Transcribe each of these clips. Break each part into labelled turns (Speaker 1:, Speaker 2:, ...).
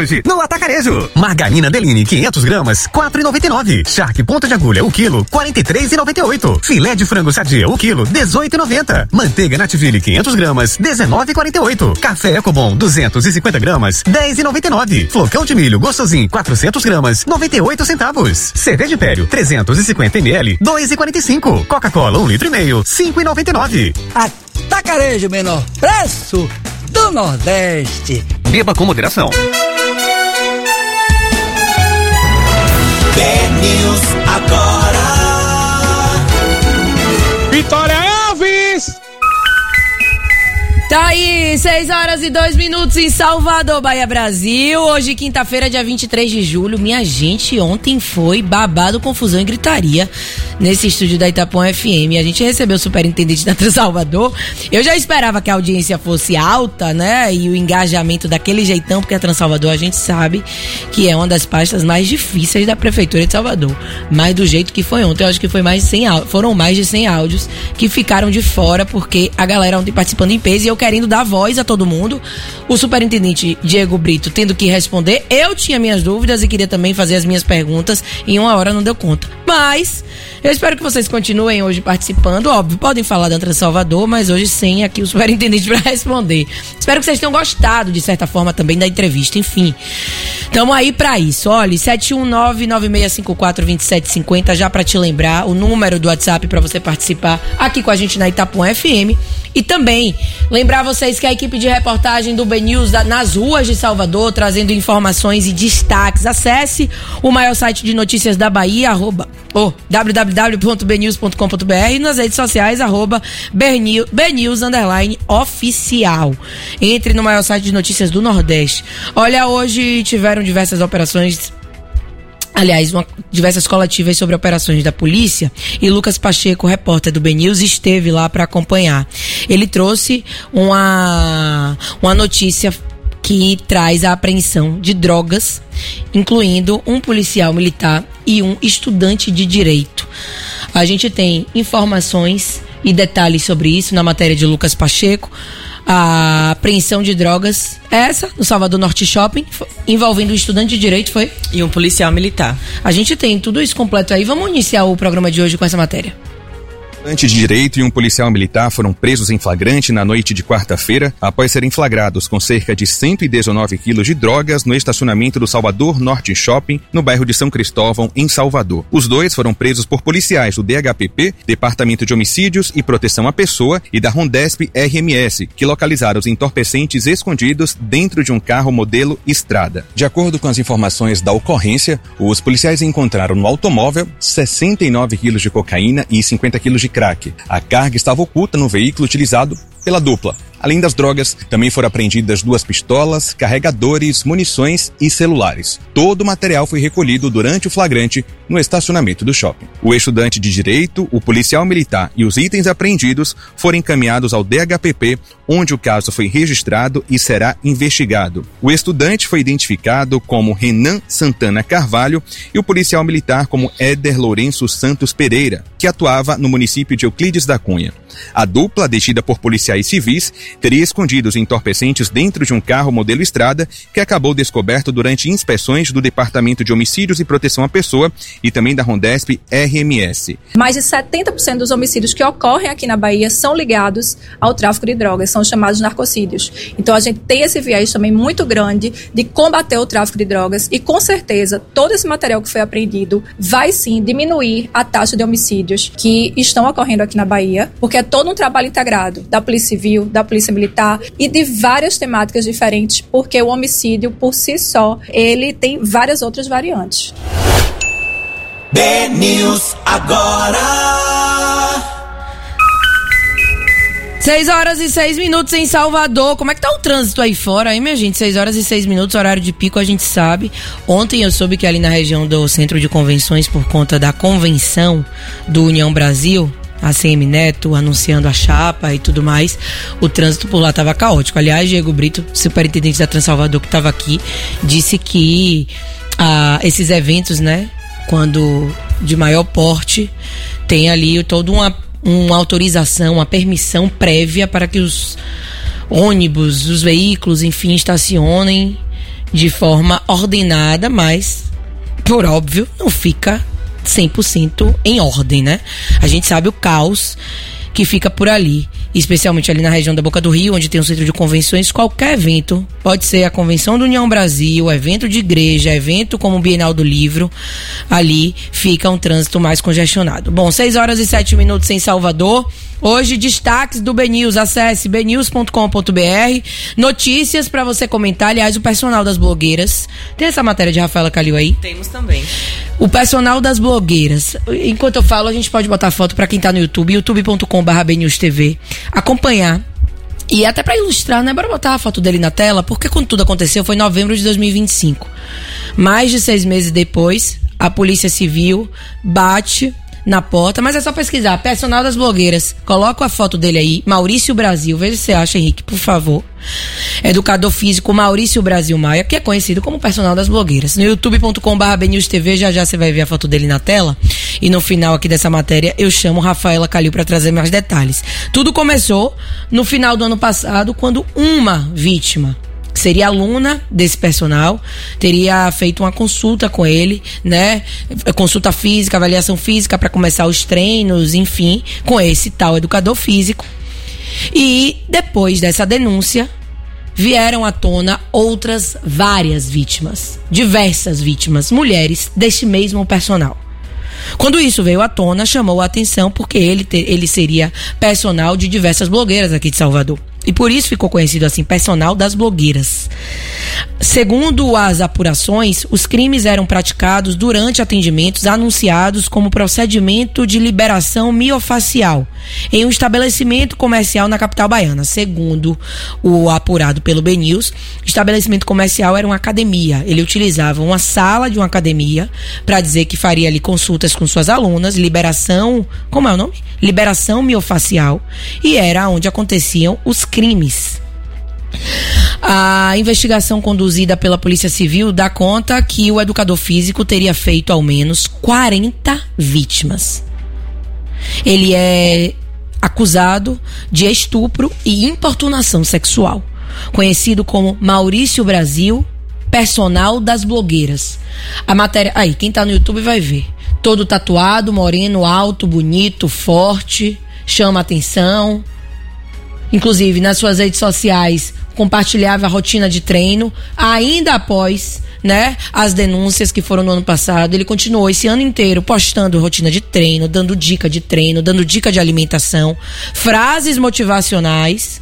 Speaker 1: hoje no Atacarejo. Margarina Deline 500 gramas, 4,99. Charque ponta de agulha, o quilo, 43,98. Filé de frango sadia, o quilo, 18,90. Manteiga Nativille 500 gramas, 19,48. Café Ecobon 250 gramas, 10,99. Flocão de milho gostosinho 400 gramas, 98 centavos. Cerveja Império 350 ml, 2,45. Coca-Cola 1,5 litro, 5,99.
Speaker 2: Atacarejo, menor preço do Nordeste.
Speaker 1: Beba com moderação.
Speaker 3: BNews agora.
Speaker 4: Vitória Alves!
Speaker 5: Tá aí, 6h02 em Salvador, Bahia, Brasil. Hoje, quinta-feira, dia 23 de julho. Minha gente, ontem foi babado, confusão e gritaria nesse estúdio da Itapuã FM. A gente recebeu o superintendente da Transalvador. Eu já esperava que a audiência fosse alta, né? E o engajamento daquele jeitão, porque a Transalvador a gente sabe que é uma das pastas mais difíceis da Prefeitura de Salvador. Mas do jeito que foi ontem, eu acho que foi foram mais de 100 áudios que ficaram de fora, porque a galera ontem participando em peso e eu querendo dar voz a todo mundo. O superintendente Diego Brito tendo que responder. Eu tinha minhas dúvidas e queria também fazer as minhas perguntas. Em uma hora não deu conta. Mas eu espero que vocês continuem hoje participando. Óbvio, podem falar da Transalvador, mas hoje sem aqui o superintendente para responder. Espero que vocês tenham gostado, de certa forma, também da entrevista. Enfim, estamos aí para isso. Olha, 719-9654-2750, já para te lembrar, o número do WhatsApp para você participar aqui com a gente na Itapuã FM. E também lembrar vocês que a equipe de reportagem do BNews nas ruas de Salvador, trazendo informações e destaques. Acesse o maior site de notícias da Bahia, www.bnews.com.br, e nas redes sociais, @bnews_oficial. Entre no maior site de notícias do Nordeste. Olha, hoje tiveram diversas operações. Aliás, diversas coletivas sobre operações da polícia, e Lucas Pacheco, repórter do BNews, esteve lá para acompanhar. Ele trouxe uma notícia que traz a apreensão de drogas, incluindo um policial militar e um estudante de direito. A gente tem informações e detalhes sobre isso na matéria de Lucas Pacheco. A apreensão de drogas, essa, no Salvador Norte Shopping, envolvendo um estudante de direito, foi?
Speaker 6: E um policial militar.
Speaker 5: A gente tem tudo isso completo aí. Vamos iniciar o programa de hoje com essa matéria.
Speaker 7: Um estudante de direito e um policial militar foram presos em flagrante na noite de quarta-feira, após serem flagrados com cerca de 119 quilos de drogas no estacionamento do Salvador Norte Shopping, no bairro de São Cristóvão, em Salvador. Os dois foram presos por policiais do DHPP, Departamento de Homicídios e Proteção à Pessoa, e da Rondesp RMS, que localizaram os entorpecentes escondidos dentro de um carro modelo Estrada. De acordo com as informações da ocorrência, os policiais encontraram no automóvel 69 quilos de cocaína e 50 quilos de crack. A carga estava oculta no veículo utilizado pela dupla. Além das drogas, também foram apreendidas 2 pistolas, carregadores, munições e celulares. Todo o material foi recolhido durante o flagrante no estacionamento do shopping. O estudante de direito, o policial militar e os itens apreendidos foram encaminhados ao DHPP, onde o caso foi registrado e será investigado. O estudante foi identificado como Renan Santana Carvalho e o policial militar como Éder Lourenço Santos Pereira, que atuava no município de Euclides da Cunha. A dupla, detida por policiais civis, teria escondido os entorpecentes dentro de um carro modelo Estrada, que acabou descoberto durante inspeções do Departamento de Homicídios e Proteção à Pessoa e também da Rondesp RMS.
Speaker 8: Mais de 70% dos homicídios que ocorrem aqui na Bahia são ligados ao tráfico de drogas, são chamados narcocídios. Então a gente tem esse viés também muito grande de combater o tráfico de drogas e, com certeza, todo esse material que foi apreendido vai sim diminuir a taxa de homicídios que estão ocorrendo aqui na Bahia, porque é todo um trabalho integrado da Polícia Civil, da Polícia Militar e de várias temáticas diferentes, porque o homicídio, por si só, ele tem várias outras variantes.
Speaker 3: BNews agora.
Speaker 5: 6h06 em Salvador. Como é que tá o trânsito aí fora, hein, minha gente? 6h06, horário de pico, a gente sabe. Ontem eu soube que ali na região do Centro de Convenções, por conta da convenção do União Brasil, a CM Neto anunciando a chapa e tudo mais, o trânsito por lá estava caótico. Aliás, Diego Brito, superintendente da Transalvador, que estava aqui, disse que esses eventos, né, quando de maior porte, tem ali toda uma autorização, uma permissão prévia para que os ônibus, os veículos, enfim, estacionem, de forma ordenada, mas, por óbvio, não fica 100% em ordem, né? A gente sabe o caos que fica por ali, especialmente ali na região da Boca do Rio, onde tem um centro de convenções. Qualquer evento, pode ser a Convenção do União Brasil, evento de igreja, evento como o Bienal do Livro, ali fica um trânsito mais congestionado. Bom, 6h07 em Salvador. Hoje, destaques do BNews. Acesse bnews.com.br. Notícias para você comentar. Aliás, o personal das blogueiras. Tem essa matéria de Rafaela Calil aí?
Speaker 6: Temos também.
Speaker 5: O personal das blogueiras. Enquanto eu falo, a gente pode botar foto para quem tá no YouTube. youtube.com/bnewstv. Acompanhar. E até para ilustrar, né? Bora botar a foto dele na tela, porque quando tudo aconteceu foi em novembro de 2025. Mais de 6 meses depois, a Polícia Civil bate na porta, mas é só pesquisar, personal das blogueiras, coloca a foto dele aí, Maurício Brasil, veja se você acha, Henrique, por favor. Educador físico Maurício Brasil Maia, que é conhecido como personal das blogueiras. No youtube.com/bnewstv, já você vai ver a foto dele na tela, e no final aqui dessa matéria eu chamo Rafaela Calil para trazer mais detalhes. Tudo começou no final do ano passado, quando uma vítima, que seria aluna desse personal, teria feito uma consulta com ele, né? Consulta física, avaliação física para começar os treinos, enfim, com esse tal educador físico. E depois dessa denúncia, vieram à tona outras várias vítimas, diversas vítimas, mulheres deste mesmo personal. Quando isso veio à tona, chamou a atenção porque ele seria personal de diversas blogueiras aqui de Salvador. E por isso ficou conhecido assim, personal das blogueiras. Segundo as apurações, os crimes eram praticados durante atendimentos anunciados como procedimento de liberação miofacial em um estabelecimento comercial na capital baiana. Segundo o apurado pelo BNews, o estabelecimento comercial era uma academia. Ele utilizava uma sala de uma academia para dizer que faria ali consultas com suas alunas, liberação, como é o nome? Liberação miofacial, e era onde aconteciam os crimes. A investigação conduzida pela Polícia Civil dá conta que o educador físico teria feito ao menos 40 vítimas. Ele é acusado de estupro e importunação sexual, conhecido como Maurício Brasil, personal das blogueiras. A matéria, aí, quem tá no YouTube vai ver. Todo tatuado, moreno, alto, bonito, forte, chama atenção. Inclusive, nas suas redes sociais, compartilhava a rotina de treino, ainda após, né, as denúncias que foram no ano passado. Ele continuou esse ano inteiro postando rotina de treino, dando dica de treino, dando dica de alimentação, frases motivacionais.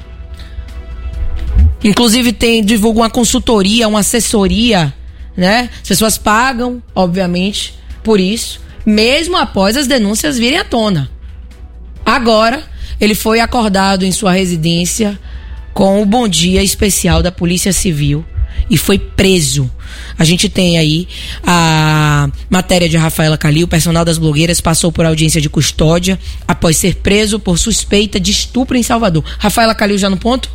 Speaker 5: Inclusive, divulga uma consultoria, uma assessoria, né? As pessoas pagam, obviamente, por isso, mesmo após as denúncias virem à tona. Agora, ele foi acordado em sua residência com o bom dia especial da Polícia Civil e foi preso. A gente tem aí a matéria de Rafaela Calil, personal das blogueiras, passou por audiência de custódia após ser preso por suspeita de estupro em Salvador. Rafaela Calil já no ponto?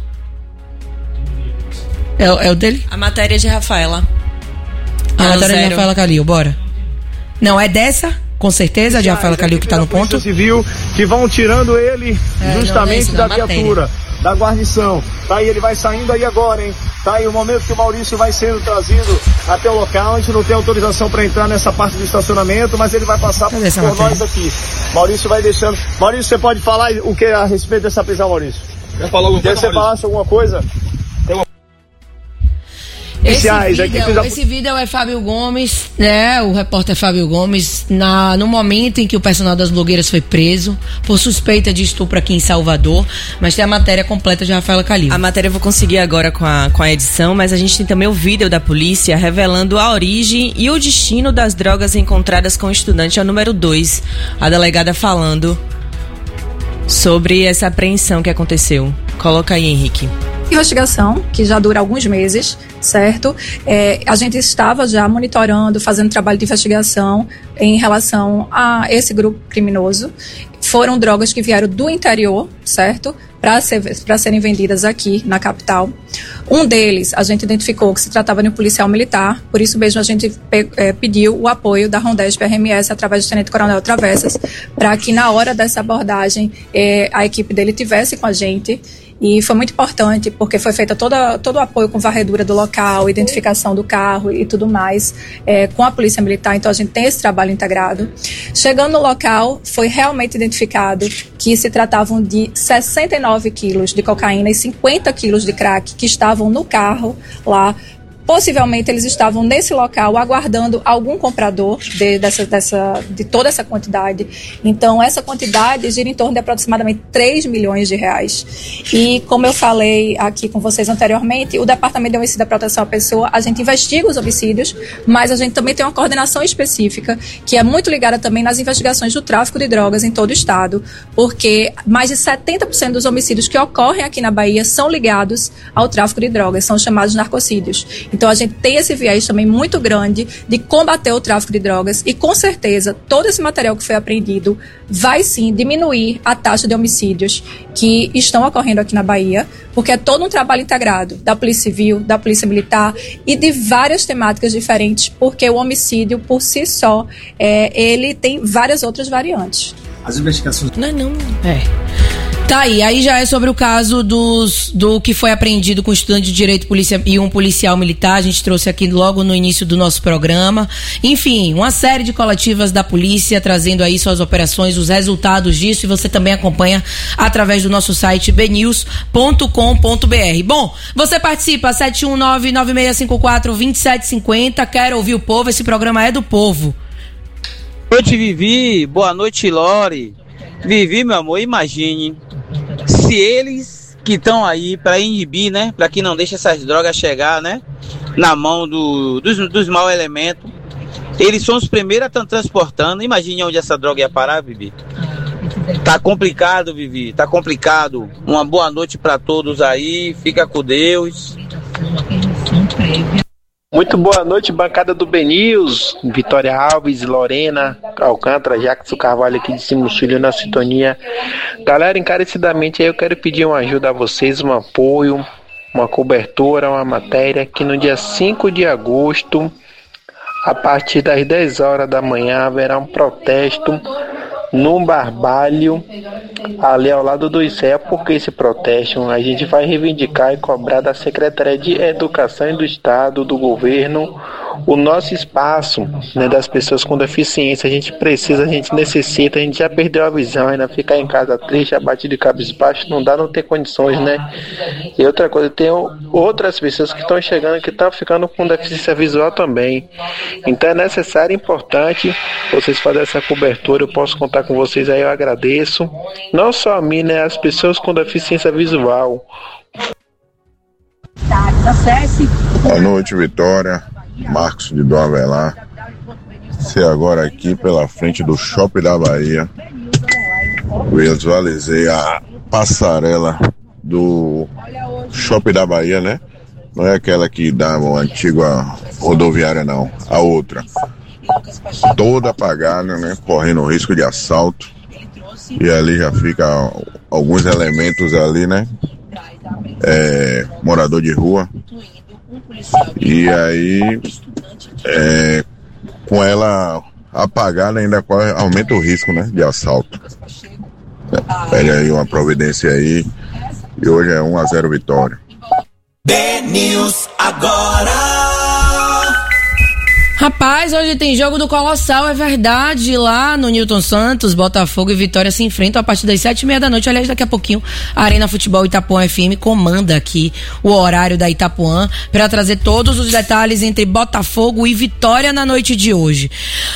Speaker 5: É o dele?
Speaker 6: A matéria de Rafaela.
Speaker 5: A matéria de Rafaela Calil, bora. Não, é dessa? Com certeza, de Rafaela Calil que tá no ponto.
Speaker 9: Civil, que vão tirando ele justamente da viatura, da guarnição. Tá aí, ele vai saindo aí agora, hein? Tá aí o momento que o Maurício vai sendo trazido até o local. A gente não tem autorização para entrar nessa parte do estacionamento, mas ele vai passar por nós aqui. Maurício vai deixando. Maurício, você pode falar o que a respeito dessa prisão, Maurício? Quer falar alguma coisa? Você falasse alguma coisa?
Speaker 5: Esse vídeo é Fábio Gomes, né? O repórter Fábio Gomes, no momento em que o personal das blogueiras foi preso por suspeita de estupro aqui em Salvador, mas tem a matéria completa de Rafaela Calil.
Speaker 6: A matéria eu vou conseguir agora com a edição, mas a gente tem também o vídeo da polícia revelando a origem e o destino das drogas encontradas com o estudante, é o número 2. A delegada falando sobre essa apreensão que aconteceu. Coloca aí, Henrique.
Speaker 8: Investigação, que já dura alguns meses, certo? A gente estava já monitorando, fazendo trabalho de investigação em relação a esse grupo criminoso. Foram drogas que vieram do interior, certo? Para serem vendidas aqui na capital. Um deles, a gente identificou que se tratava de um policial militar, por isso mesmo a gente pediu o apoio da Rondesp RMS através do Tenente Coronel Travessas, para que na hora dessa abordagem a equipe dele tivesse com a gente E foi muito importante, porque foi feita todo o apoio com varredura do local, identificação do carro e tudo mais, com a Polícia Militar. Então a gente tem esse trabalho integrado. Chegando no local, foi realmente identificado que se tratavam de 69 quilos de cocaína e 50 quilos de crack que estavam no carro lá. Possivelmente eles estavam nesse local aguardando algum comprador de toda essa quantidade. Então, essa quantidade gira em torno de aproximadamente 3 milhões de reais. E, como eu falei aqui com vocês anteriormente, o Departamento de Homicídio e Proteção à Pessoa, a gente investiga os homicídios, mas a gente também tem uma coordenação específica, que é muito ligada também nas investigações do tráfico de drogas em todo o estado, porque mais de 70% dos homicídios que ocorrem aqui na Bahia são ligados ao tráfico de drogas, são chamados narcocídios. Então, a gente tem esse viés também muito grande de combater o tráfico de drogas e, com certeza, todo esse material que foi apreendido vai, sim, diminuir a taxa de homicídios que estão ocorrendo aqui na Bahia, porque é todo um trabalho integrado da Polícia Civil, da Polícia Militar e de várias temáticas diferentes, porque o homicídio, por si só, ele tem várias outras variantes.
Speaker 10: As investigações...
Speaker 5: Não. Tá aí já é sobre o caso do que foi apreendido com estudante de direito e um policial militar. A gente trouxe aqui logo no início do nosso programa. Enfim, uma série de coletivas da polícia trazendo aí suas operações, os resultados disso, e você também acompanha através do nosso site bnews.com.br. Bom, você participa 719-9654-2750. Quero ouvir o povo, esse programa é do povo.
Speaker 11: Boa noite, Vivi. Boa noite, Lore. Vivi, meu amor, imagine se eles que estão aí para inibir, né, para que não deixe essas drogas chegar, né, na mão dos maus elementos, eles são os primeiros a estar transportando. Imagine onde essa droga ia parar, Vivi. Tá complicado, Vivi, tá complicado. Uma boa noite para todos aí, fica com Deus.
Speaker 12: Muito boa noite, bancada do BNews, Vitória Alves, Lorena Alcântara, Jackson Carvalho aqui de Simucílio na sintonia. Galera, encarecidamente aí eu quero pedir uma ajuda a vocês, um apoio, uma cobertura, uma matéria, que no dia 5 de agosto, a partir das 10 horas da manhã, haverá um protesto num barbalho ali ao lado do ICEA. Porque esse protesto a gente vai reivindicar e cobrar da Secretaria de Educação e do Estado, do governo, o nosso espaço, né, das pessoas com deficiência. A gente precisa, a gente necessita, a gente já perdeu a visão, ainda ficar em casa triste, abatido de cabisbaixo, não dá, não ter condições, né? E outra coisa, tem outras pessoas que estão chegando, que estão ficando com deficiência visual também. Então é necessário e importante vocês fazerem essa cobertura. Eu posso contar com vocês aí, eu agradeço. Não só a mim, né? As pessoas com deficiência visual.
Speaker 13: Boa noite, Vitória. Marcos de Dom Avelar. Se agora aqui pela frente do Shopping da Bahia, visualizei a passarela do Shopping da Bahia, né? Não é aquela que dá uma antiga rodoviária, não. A outra. Toda apagada, né? Correndo risco de assalto. E ali já fica alguns elementos ali, né? Morador de rua. E aí, com ela apagada, ainda aumenta o risco, né, de assalto. Pede aí uma providência aí. E hoje é 1-0 Vitória.
Speaker 3: BNews agora.
Speaker 5: Rapaz, hoje tem jogo do Colossal, é verdade, lá no Newton Santos. Botafogo e Vitória se enfrentam a partir das 7h30 da noite. Aliás, daqui a pouquinho a Arena Futebol Itapuã FM comanda aqui o horário da Itapuã para trazer todos os detalhes entre Botafogo e Vitória na noite de hoje.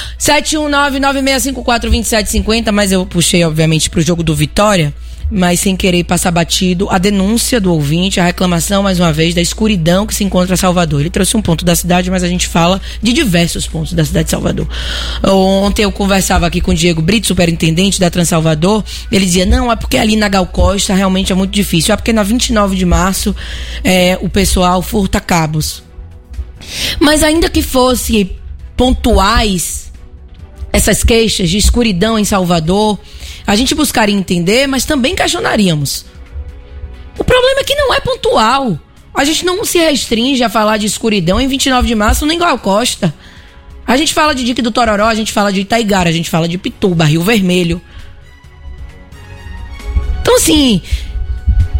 Speaker 5: 719-9654-2750, mas eu puxei obviamente pro jogo do Vitória, mas sem querer passar batido, a denúncia do ouvinte, a reclamação, mais uma vez, da escuridão que se encontra em Salvador. Ele trouxe um ponto da cidade, mas a gente fala de diversos pontos da cidade de Salvador. Ontem eu conversava aqui com o Diego Brito, superintendente da Transalvador. Ele dizia, não, é porque ali na Gal Costa realmente é muito difícil. É porque na 29 de março o pessoal furta cabos. Mas ainda que fosse pontuais essas queixas de escuridão em Salvador, a gente buscaria entender, mas também questionaríamos. O problema é que não é pontual. A gente não se restringe a falar de escuridão em 29 de março nem Gal Costa. A gente fala de Dique do Tororó, a gente fala de Itaigara, a gente fala de Pituba, Rio Vermelho. Então, assim,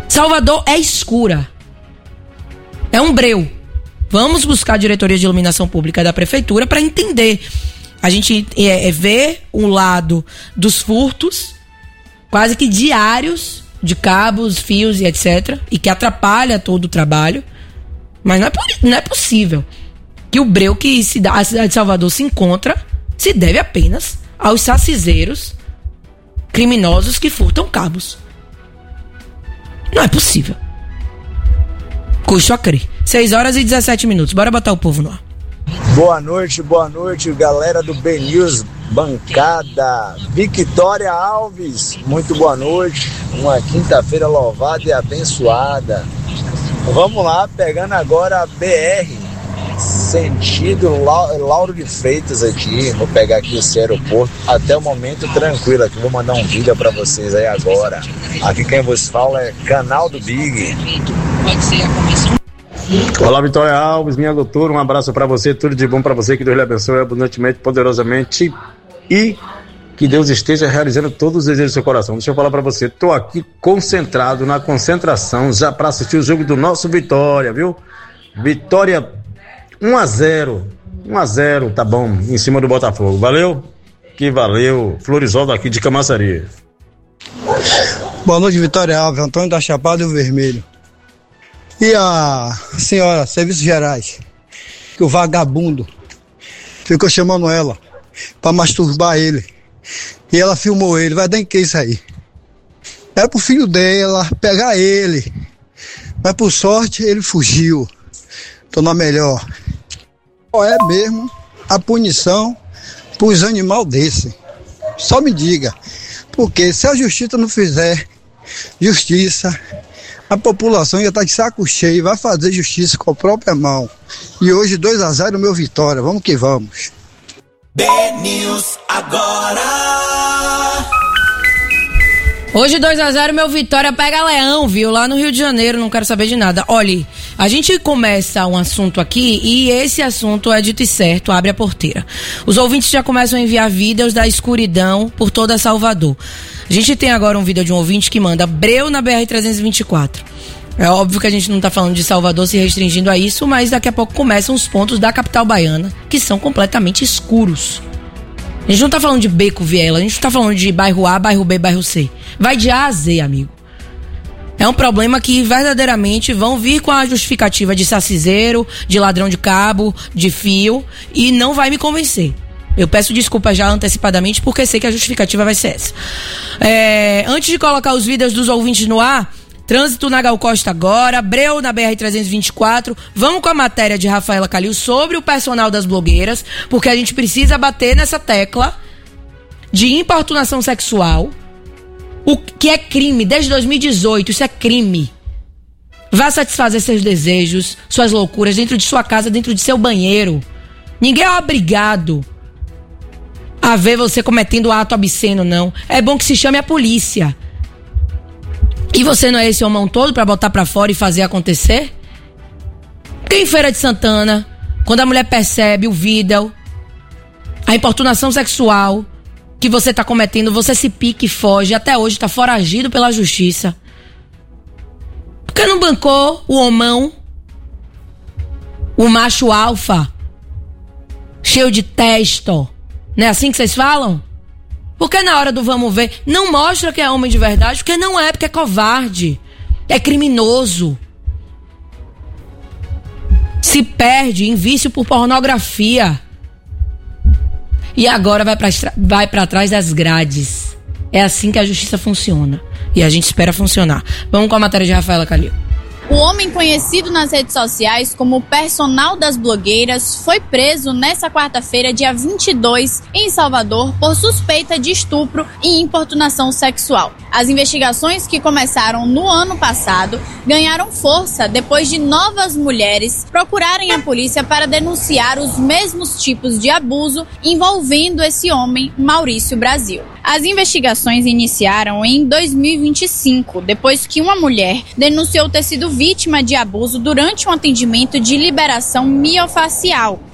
Speaker 5: Salvador é escura. É um breu. Vamos buscar a diretoria de iluminação pública da prefeitura para entender. A gente vê um lado dos furtos, quase que diários, de cabos, fios e etc. E que atrapalha todo o trabalho. Mas não é possível que o breu que a cidade de Salvador se encontra se deve apenas aos sacizeiros criminosos que furtam cabos. Não é possível. Custo a crer. 6h17. Bora botar o povo no ar.
Speaker 10: Boa noite, galera do BNews, bancada. Victória Alves, muito boa noite. Uma quinta-feira louvada e abençoada. Vamos lá, pegando agora a BR, sentido Lauro de Freitas aqui. Vou pegar aqui esse aeroporto. Até o momento tranquilo aqui. Vou mandar um vídeo pra vocês aí agora. Aqui quem vos fala é Canal do Big.
Speaker 5: Pode ser a comissão.
Speaker 14: Olá, Vitória Alves, minha doutora, um abraço pra você, tudo de bom pra você, que Deus lhe abençoe abundantemente, poderosamente e que Deus esteja realizando todos os desejos do seu coração. Deixa eu falar pra você, tô aqui concentrado na concentração já pra assistir o jogo do nosso Vitória, viu? Vitória 1-0, tá bom, em cima do Botafogo, valeu? Que valeu, Florisol aqui de Camaçari.
Speaker 15: Boa noite, Vitória Alves, Antônio da Chapada e o Vermelho. E a senhora, Serviços Gerais, que o vagabundo ficou chamando ela pra masturbar ele. E ela filmou ele, vai dar em que isso aí? Era pro filho dela pegar ele. Mas por sorte ele fugiu. Tô na melhor. Qual é mesmo a punição pros animais desse? Só me diga. Porque se a justiça não fizer justiça, a população já tá de saco cheio e vai fazer justiça com a própria mão. E hoje 2-0 o meu Vitória. Vamos que vamos.
Speaker 3: BNews agora.
Speaker 5: Hoje 2-0 meu Vitória pega Leão, viu? Lá no Rio de Janeiro, não quero saber de nada. Olha, a gente começa um assunto aqui e esse assunto é dito e certo, abre a porteira. Os ouvintes já começam a enviar vídeos da escuridão por toda Salvador. A gente tem agora um vídeo de um ouvinte que manda breu na BR-324. É óbvio que a gente não tá falando de Salvador se restringindo a isso, mas daqui a pouco começam os pontos da capital baiana que são completamente escuros. A gente não tá falando de Beco Viela, a gente não tá falando de bairro A, bairro B, bairro C. Vai de A a Z, amigo. É um problema que verdadeiramente vão vir com a justificativa de saciseiro, de ladrão de cabo, de fio, e não vai me convencer. Eu peço desculpa já antecipadamente, porque sei que a justificativa vai ser essa. Antes de colocar os vídeos dos ouvintes no ar, trânsito na Gal Costa agora, breu na BR-324, vamos com a matéria de Rafaela Calil sobre o personal das blogueiras, porque a gente precisa bater nessa tecla de importunação sexual, o que é crime, desde 2018, isso é crime. Vá satisfazer seus desejos, suas loucuras, dentro de sua casa, dentro de seu banheiro. Ninguém é obrigado a ver você cometendo ato obsceno, não. É bom que se chame a polícia. E você não é esse homão todo pra botar pra fora e fazer acontecer? Porque em Feira de Santana, quando a mulher percebe o vídeo, a importunação sexual que você tá cometendo, você se pica e foge, até hoje tá foragido pela justiça. Porque não bancou o homão, o macho alfa, cheio de testo. Não é assim que vocês falam? Porque na hora do vamos ver, não mostra que é homem de verdade, porque não é, porque é covarde, é criminoso. Se perde em vício por pornografia. E agora vai pra trás das grades. É assim que a justiça funciona. E a gente espera funcionar. Vamos com a matéria de Rafaela Calil.
Speaker 16: O homem conhecido nas redes sociais como personal das blogueiras foi preso nesta quarta-feira, dia 22, em Salvador, por suspeita de estupro e importunação sexual. As investigações, que começaram no ano passado, ganharam força depois de novas mulheres procurarem a polícia para denunciar os mesmos tipos de abuso envolvendo esse homem, Maurício Brasil. As investigações iniciaram em 2025, depois que uma mulher denunciou ter sido vítima de abuso durante um atendimento de liberação miofacial,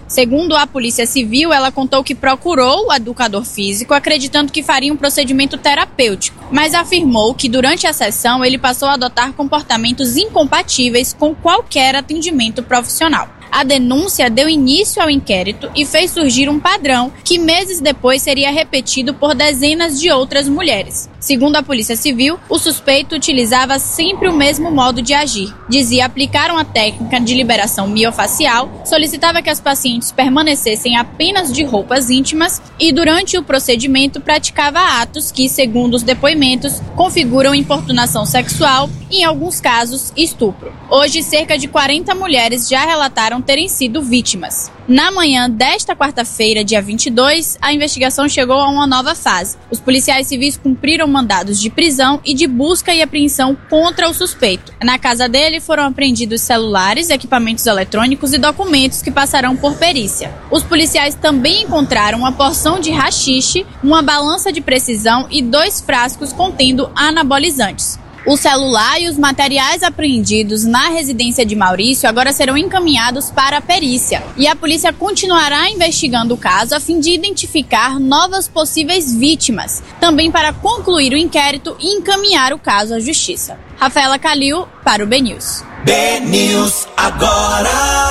Speaker 16: Segundo a Polícia Civil, ela contou que procurou o educador físico acreditando que faria um procedimento terapêutico, mas afirmou que durante a sessão ele passou a adotar comportamentos incompatíveis com qualquer atendimento profissional. A denúncia deu início ao inquérito e fez surgir um padrão que meses depois seria repetido por dezenas de outras mulheres. Segundo a Polícia Civil, o suspeito utilizava sempre o mesmo modo de agir. Dizia aplicar uma técnica de liberação miofacial, solicitava que as pacientes permanecessem apenas de roupas íntimas e, durante o procedimento, praticava atos que, segundo os depoimentos, configuram importunação sexual e, em alguns casos, estupro. Hoje, cerca de 40 mulheres já relataram terem sido vítimas. Na manhã desta quarta-feira, dia 22, a investigação chegou a uma nova fase. Os policiais civis cumpriram mandados de prisão e de busca e apreensão contra o suspeito. Na casa dele foram apreendidos celulares, equipamentos eletrônicos e documentos que passarão por perícia. Os policiais também encontraram uma porção de haxixe, uma balança de precisão e 2 frascos contendo anabolizantes. O celular e os materiais apreendidos na residência de Maurício agora serão encaminhados para a perícia. E a polícia continuará investigando o caso a fim de identificar novas possíveis vítimas, também para concluir o inquérito e encaminhar o caso à justiça. Rafaela Calil, para o BNews.
Speaker 3: BNews agora.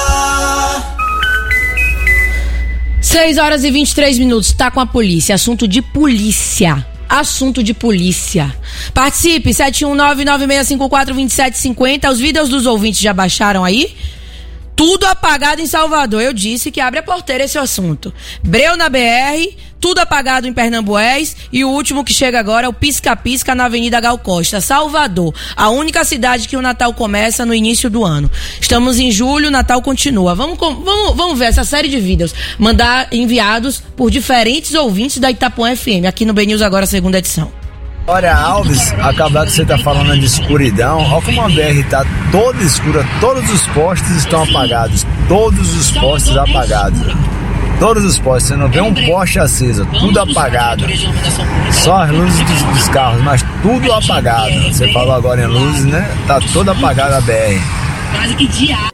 Speaker 5: 6 horas e 23 minutos. Tá com a polícia. Assunto de polícia. Participe, 71996542750. Os vídeos dos ouvintes já baixaram aí? Tudo apagado em Salvador. Eu disse que abre a porteira esse assunto. Breu na BR, tudo apagado em Pernambués. E o último que chega agora é o Pisca-Pisca na Avenida Gal Costa. Salvador, a única cidade que o Natal começa no início do ano. Estamos em julho, o Natal continua. Vamos ver essa série de vídeos enviados por diferentes ouvintes da Itapuã FM, aqui no BNews Agora, segunda edição.
Speaker 10: Olha, Alves, acabado que você tá falando de escuridão, olha como a BR tá toda escura, todos os postes estão apagados, todos os postes apagados, todos os postes, você não vê um poste aceso, tudo apagado, só as luzes dos carros, mas tudo apagado. Você falou agora em luzes, né? Tá toda apagada a BR.
Speaker 17: Quase que dia.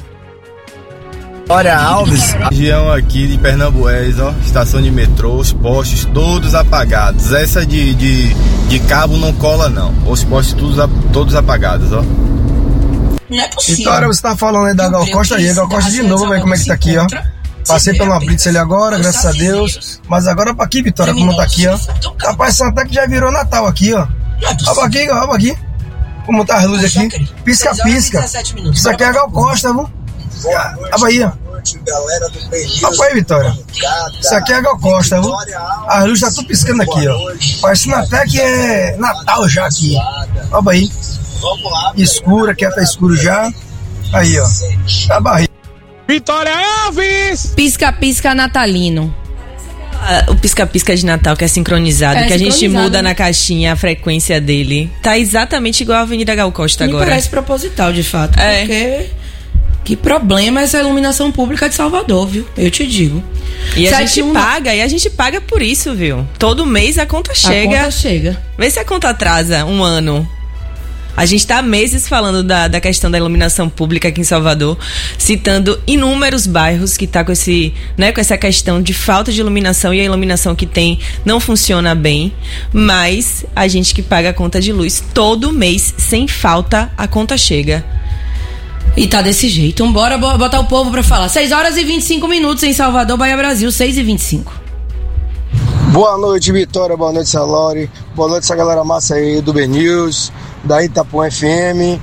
Speaker 10: Olha, Alves,
Speaker 18: a região aqui de Pernambués, ó, estação de metrô, os postes todos apagados. Essa de cabo não cola não, os postes todos apagados, ó.
Speaker 17: Não é possível.
Speaker 19: Vitória, você tá falando aí da Gal Costa aí, a Gal Costa de novo, aí como é que tá aqui, ó. Passei pela blitz ali agora, graças a Deus. Mas agora pra aqui, Vitória, como tá aqui, ó. Rapaz, Santa que já virou Natal aqui, ó. Olha aqui. Como tá as luzes aqui. Pisca-pisca. Isso aqui é a Gal Costa, viu? A Bahia. Olha aí, Vitória. Isso aqui é a Gal Costa, viu? A luz tá tudo piscando aqui, ó. Parecendo até que é Natal já aqui. Olha aí. Escura, aqui tá escuro já. Aí, ó. Tá a barriga.
Speaker 4: Vitória Alves!
Speaker 5: Pisca-pisca natalino.
Speaker 6: O pisca-pisca de Natal que é sincronizado, que a gente muda na caixinha a frequência dele. Tá exatamente igual a Avenida Gal Costa agora.
Speaker 5: Me parece proposital, de fato. Porque que problema é essa iluminação pública de Salvador, viu? Eu te digo.
Speaker 6: E a gente paga por isso, viu? Todo mês a conta chega. Vê se a conta atrasa um ano. A gente tá há meses falando da questão da iluminação pública aqui em Salvador, citando inúmeros bairros que tá com essa questão de falta de iluminação, e a iluminação que tem não funciona bem, mas a gente que paga a conta de luz todo mês, sem falta, a conta chega.
Speaker 5: E tá desse jeito. Então bora botar o povo pra falar. 6 horas e 25 minutos em Salvador, Bahia, Brasil, 6h25.
Speaker 19: Boa noite, Vitória. Boa noite, Salori. Boa noite, essa galera massa aí do BNews, da Itapuã FM.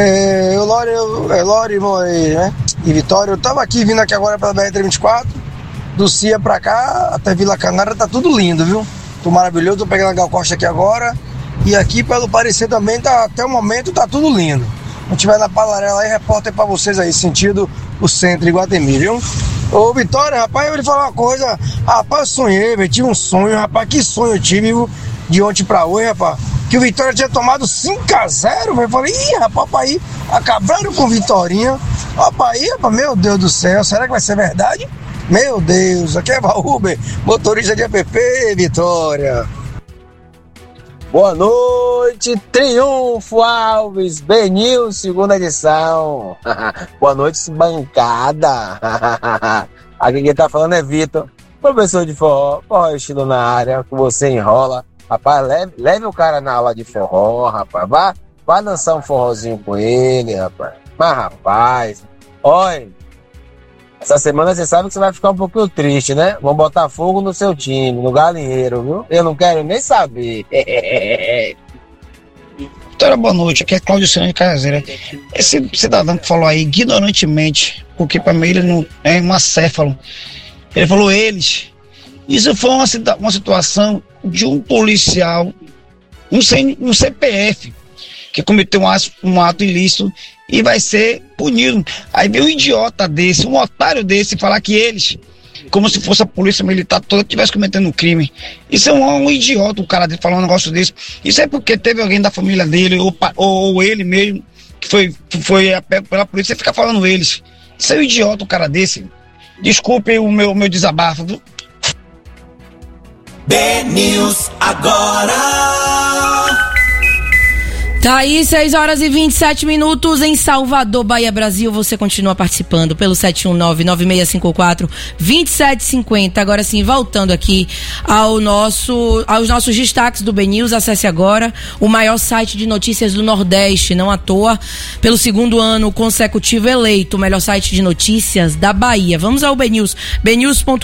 Speaker 19: Lori, né? E Vitória. Eu tava aqui, vindo aqui agora pela BR-324, do CIA pra cá, até Vila Canária, tá tudo lindo, viu? Tô maravilhoso, tô pegando a Gal Costa aqui agora. E aqui, pelo parecer também, até o momento, tá tudo lindo. Quando tiver na Palarela aí, repórter pra vocês aí, sentido o centro de Iguatemi, viu? Ô, Vitória, rapaz, eu vou lhe falar uma coisa. Rapaz, eu sonhei, velho, tive um sonho, rapaz, que sonho eu tive, viu? De ontem pra hoje, rapaz, que o Vitória tinha tomado 5-0, velho. Falei, ih, rapaz, aí, acabaram com o Vitorinha. Rapaz, meu Deus do céu, será que vai ser verdade? Meu Deus, aqui é Uber, motorista de app, Vitória.
Speaker 10: Boa noite, Triunfo Alves, BNews, segunda edição. Boa noite, bancada. Aqui quem tá falando é Vitor, professor de forró estilo na área, que você enrola. Rapaz, leve o cara na aula de forró, rapaz. Vai dançar um forrozinho com ele, rapaz. Mas, rapaz, olha, essa semana você sabe que você vai ficar um pouquinho triste, né? Vão botar fogo no seu time, no galinheiro, viu? Eu não quero nem saber.
Speaker 20: Vitória, boa noite. Aqui é Cláudio Senhor de Cajazeira. Esse cidadão que falou aí, ignorantemente, porque para mim ele não é um acéfalo. Ele falou eles. Isso foi uma situação de um policial, um CPF, que cometeu um ato ilícito e vai ser punido. Aí vem um idiota desse, um otário desse, falar que eles, como se fosse a polícia militar toda, estivesse cometendo um crime. Isso é um idiota, o cara dele falar um negócio desse. Isso é porque teve alguém da família dele, ou ele mesmo, que foi pego pela polícia, e fica falando eles. Isso é um idiota, o cara desse. Desculpe o meu desabafo, viu?
Speaker 3: BNews agora.
Speaker 5: Tá aí, 6h27 em Salvador, Bahia, Brasil. Você continua participando pelo 719-9654-2750. Agora sim, voltando aqui aos nossos destaques do BNews. Acesse agora o maior site de notícias do Nordeste, não à toa, pelo segundo ano consecutivo eleito o melhor site de notícias da Bahia. Vamos ao BNews, bnews.com.br.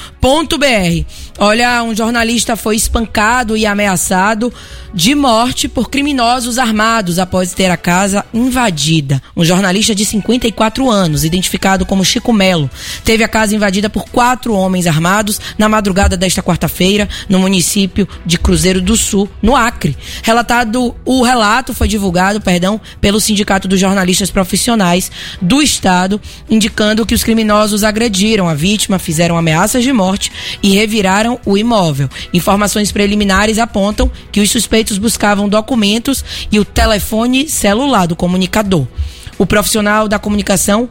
Speaker 5: Olha, um jornalista foi espancado e ameaçado de morte por criminosos armados após ter a casa invadida. Um jornalista de 54 anos, identificado como Chico Melo, teve a casa invadida por 4 homens armados na madrugada desta quarta-feira, no município de Cruzeiro do Sul, no Acre. O relato foi divulgado, pelo Sindicato dos Jornalistas Profissionais do Estado, indicando que os criminosos agrediram a vítima, fizeram ameaças de morte e reviraram o imóvel. Informações preliminares apontam que os suspeitos buscavam documentos e o telefone celular do comunicador. O profissional de comunicação,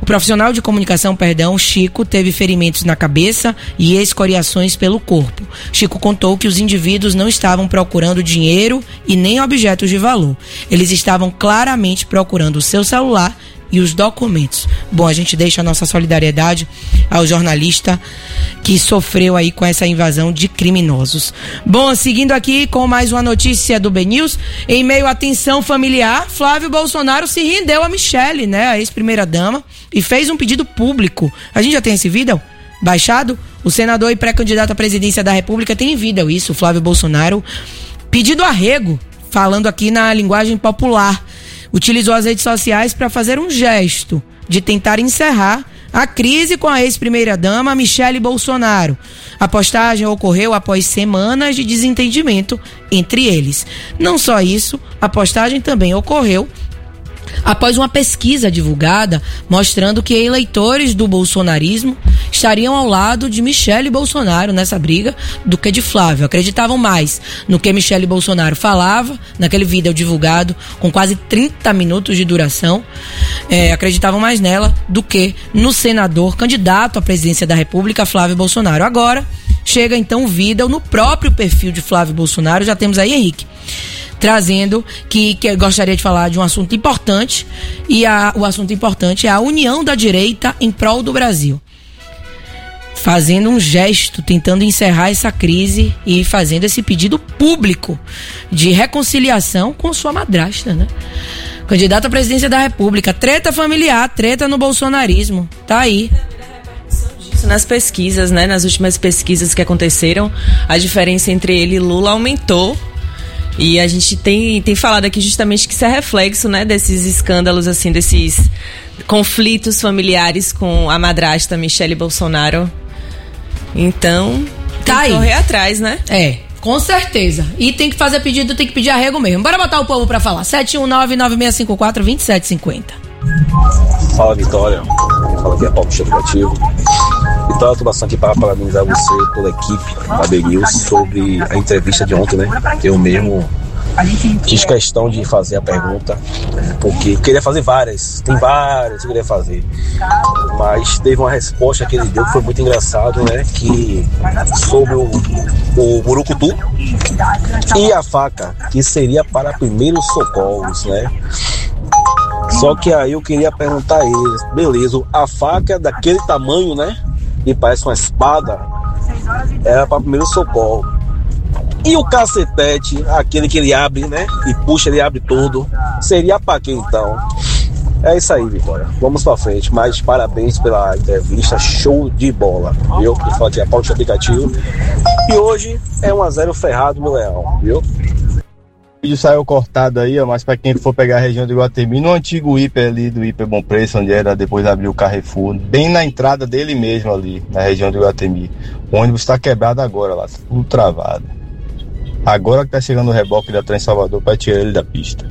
Speaker 5: Chico, teve ferimentos na cabeça e escoriações pelo corpo. Chico contou que os indivíduos não estavam procurando dinheiro e nem objetos de valor. Eles estavam claramente procurando o seu celular e os documentos. Bom, a gente deixa a nossa solidariedade ao jornalista que sofreu aí com essa invasão de criminosos. Bom, seguindo aqui com mais uma notícia do BNews, em meio à tensão familiar, Flávio Bolsonaro se rendeu a Michele, né, a ex-primeira-dama, e fez um pedido público. A gente já tem esse vídeo baixado? O senador e pré-candidato à presidência da República tem em vídeo isso, Flávio Bolsonaro, pedido arrego, falando aqui na linguagem popular. Utilizou as redes sociais para fazer um gesto de tentar encerrar a crise com a ex-primeira-dama Michele Bolsonaro. A postagem ocorreu após semanas de desentendimento entre eles. Não só isso, a postagem também ocorreu após uma pesquisa divulgada mostrando que eleitores do bolsonarismo estariam ao lado de Michele Bolsonaro nessa briga do que de Flávio. Acreditavam mais no que Michele Bolsonaro falava, naquele vídeo divulgado com quase 30 minutos de duração, acreditavam mais nela do que no senador candidato à presidência da República, Flávio Bolsonaro. Agora, chega então o vídeo no próprio perfil de Flávio Bolsonaro. Já temos aí Henrique trazendo que gostaria de falar de um assunto importante, e o assunto importante é a união da direita em prol do Brasil. Fazendo um gesto, tentando encerrar essa crise e fazendo esse pedido público de reconciliação com sua madrasta, né? Candidato à presidência da República, treta familiar, treta no bolsonarismo, tá aí.
Speaker 6: Nas pesquisas, né? Nas últimas pesquisas que aconteceram, a diferença entre ele e Lula aumentou. E a gente tem falado aqui justamente que isso é reflexo, né, desses escândalos, assim, desses conflitos familiares com a madrasta Michele Bolsonaro. Então, tem que correr atrás, né?
Speaker 5: Com certeza. E tem que fazer pedido, tem que pedir arrego mesmo. Bora botar o povo pra falar. 719-9654-2750.
Speaker 21: Fala, Vitória. Quem fala aqui é Paulo Criativo. Vitória, estou bastante para parabenizar você e toda a equipe da BNews sobre a entrevista de ontem, né? Eu mesmo fiz questão de fazer a pergunta, porque queria fazer várias, tem várias que eu queria fazer, mas teve uma resposta que ele deu que foi muito engraçado, né? Que sobre o burucutu e a faca, que seria para primeiros socorros, né? Só que aí eu queria perguntar a eles, beleza, a faca é daquele tamanho, né? e parece uma espada, era para primeiro socorro. E o cacetete, aquele que ele abre, né? E puxa, ele abre tudo. Seria para quê então? É isso aí, Vitória. Vamos pra frente. Mas parabéns pela entrevista. Show de bola, viu? Eu falei a pauta aplicativo. E hoje é 1-0 Ferrado no Leão, viu?
Speaker 18: O vídeo saiu cortado aí, ó, mas para quem for pegar a região de Iguatemi, no antigo hiper ali do Hiper Bom Preço, onde era depois abriu o Carrefour, bem na entrada dele mesmo ali, na região de Iguatemi. O ônibus tá quebrado agora lá, tudo travado. Agora que tá chegando o reboque da Trem Salvador para tirar ele da pista.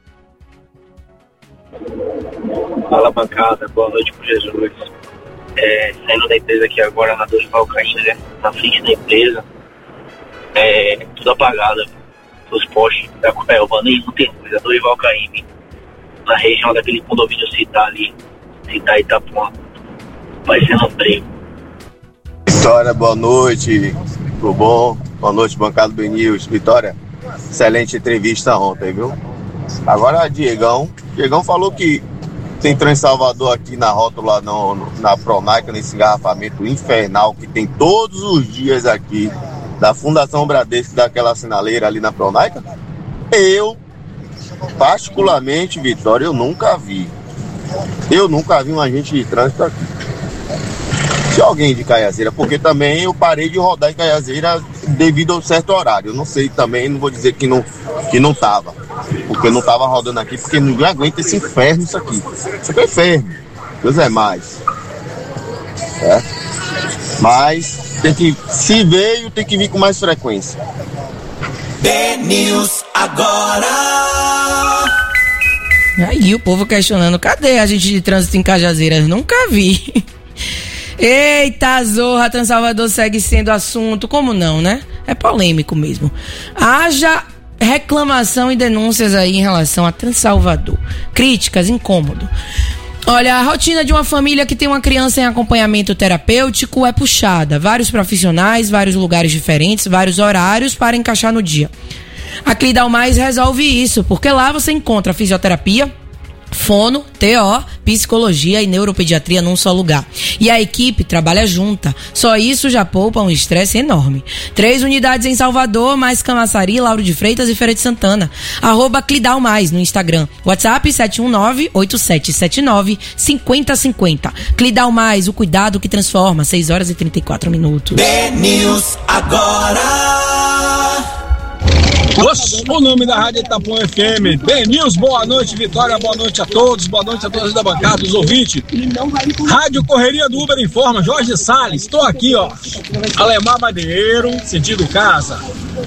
Speaker 2: Fala, bancada, boa noite por Jesus. Saindo da empresa aqui agora na Dorival Caixeira, na frente da empresa, tudo apagado. Os postes da Copelva, nenhum tem coisa. Dorival Caymmi, na região daquele condomínio Citar ali, Citar Itapuã, vai ser no prego.
Speaker 13: Vitória, boa noite, tudo bom? Boa noite, bancada do BNews. Vitória, excelente entrevista ontem, viu? Agora, Diegão falou que tem trem Salvador aqui na rótula, na Pronaica, nesse engarrafamento infernal que tem todos os dias aqui, da Fundação Bradesco, daquela sinaleira ali na Pronaica. Eu, particularmente, Vitória, eu nunca vi um agente de trânsito aqui. Se alguém de Caiazeira, porque também eu parei de rodar em Caiazeira devido a um certo horário. Eu não sei também, não vou dizer que não tava, porque eu não tava rodando aqui, porque não aguenta esse inferno isso aqui. Isso aqui é inferno, Deus é mais. Mas se veio, tem que vir com mais frequência.
Speaker 3: BNews agora.
Speaker 5: Aí o povo questionando, cadê a gente de trânsito em Cajazeiras? Nunca vi. Eita, Zorra, Transalvador segue sendo assunto, como não, né? É polêmico mesmo. Haja reclamação e denúncias aí em relação a Transalvador. Críticas, incômodo. Olha, a rotina de uma família que tem uma criança em acompanhamento terapêutico é puxada. Vários profissionais, vários lugares diferentes, vários horários para encaixar no dia. A Clidal Mais resolve isso, porque lá você encontra fisioterapia, fono, TO, psicologia e neuropediatria num só lugar. E a equipe trabalha junta. Só isso já poupa um estresse enorme. 3 unidades em Salvador, mais Camaçari, Lauro de Freitas e Feira de Santana. @Clidal Mais no Instagram. WhatsApp 719-8779-5050. Clidal Mais, o cuidado que transforma. 6h34.
Speaker 3: BNews agora.
Speaker 4: O nome da Rádio Itapuã FM, BNews, boa noite, Vitória, boa noite a todos da bancada, os ouvintes. Rádio Correria do Uber informa, Jorge Salles, estou aqui, ó, Alemar Madeiro, sentido casa.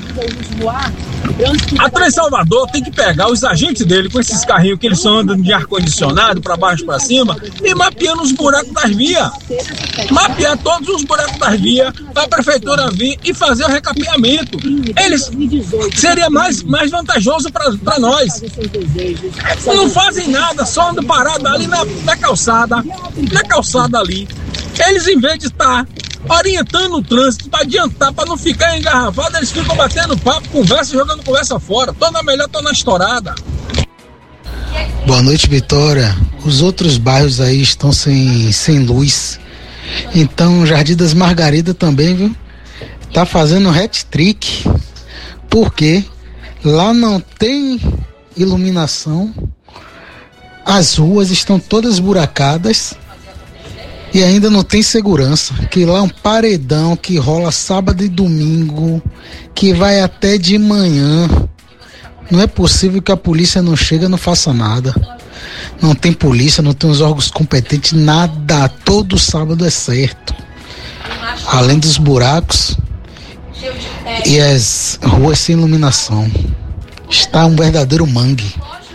Speaker 4: A Trem Salvador tem que pegar os agentes dele com esses carrinhos que eles só andam de ar-condicionado pra baixo pra cima e mapeando os buracos das vias. Mapear todos os buracos das vias pra prefeitura vir e fazer o recapeamento. Eles seria mais vantajoso pra nós. Não fazem nada, só andam parados ali na calçada ali. Eles, em vez de estar orientando o trânsito para adiantar, para não ficar engarrafado, eles ficam batendo papo, conversa, jogando conversa fora. Tô na melhor, tô na estourada.
Speaker 22: Boa noite, Vitória. Os outros bairros aí estão sem luz. Então, Jardim das Margaridas também, viu? Tá fazendo hat-trick. Porque lá não tem iluminação. As ruas estão todas buracadas. E ainda não tem segurança, que lá é um paredão que rola sábado e domingo, que vai até de manhã. Não é possível que a polícia não chegue e não faça nada. Não tem polícia, não tem os órgãos competentes, nada. Todo sábado é certo. Além dos buracos e as ruas sem iluminação. Está um verdadeiro mangue.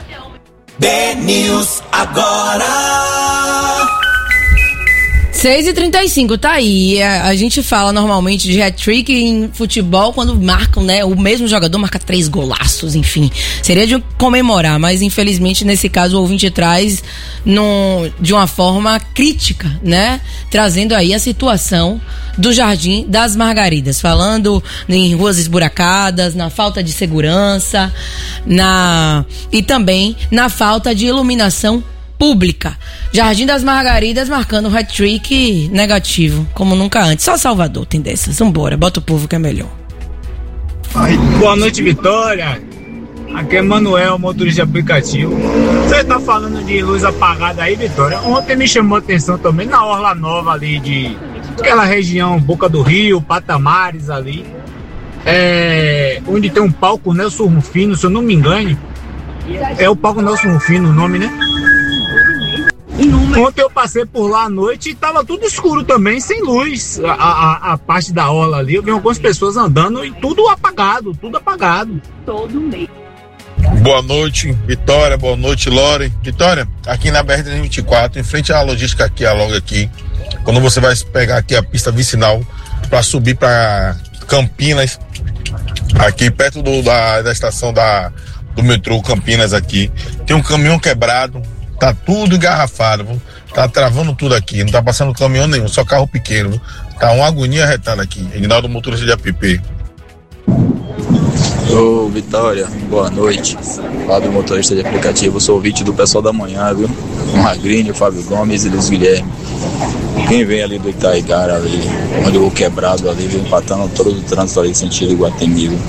Speaker 3: BNews agora.
Speaker 5: 6h35, tá aí. A gente fala normalmente de hat-trick em futebol quando marcam, né? O mesmo jogador marca 3 golaços, enfim. Seria de comemorar, mas infelizmente nesse caso o ouvinte traz de uma forma crítica, né? Trazendo aí a situação do Jardim das Margaridas, falando em ruas esburacadas, na falta de segurança, e também na falta de iluminação pública. Jardim das Margaridas marcando um hat-trick negativo, como nunca antes. Só Salvador tem dessas. Vambora, bota o povo que é melhor.
Speaker 4: Boa noite, Vitória. Aqui é Manuel, motorista de aplicativo. Você tá falando de luz apagada aí, Vitória? Ontem me chamou a atenção também na Orla Nova ali de aquela região, Boca do Rio, Patamares ali. Onde tem um palco Nelson Rufino, se eu não me engano. É o palco Nelson Rufino o nome, né? Ontem eu passei por lá à noite e tava tudo escuro também, sem luz. A parte da orla ali, eu vi algumas pessoas andando e tudo apagado. Todo mês.
Speaker 13: Boa noite, Vitória. Boa noite, Lore. Vitória, aqui na BR-24, em frente à logística aqui, logo aqui, quando você vai pegar aqui a pista vicinal para subir para Campinas, aqui perto da estação do metrô Campinas aqui, tem um caminhão quebrado, tá tudo engarrafado, viu? Tá travando tudo aqui, não tá passando caminhão nenhum, só carro pequeno, viu? Tá uma agonia retada aqui. Reginaldo, motorista de app.
Speaker 1: Ô Vitória, boa noite. Fábio, motorista de aplicativo, sou ouvinte do pessoal da manhã, viu? O Magrinho, Fábio Gomes e Luiz Guilherme. Quem vem ali do Itaigara, ali, onde o quebrado ali, vem empatando todo o trânsito ali, sentido Iguatemi, viu?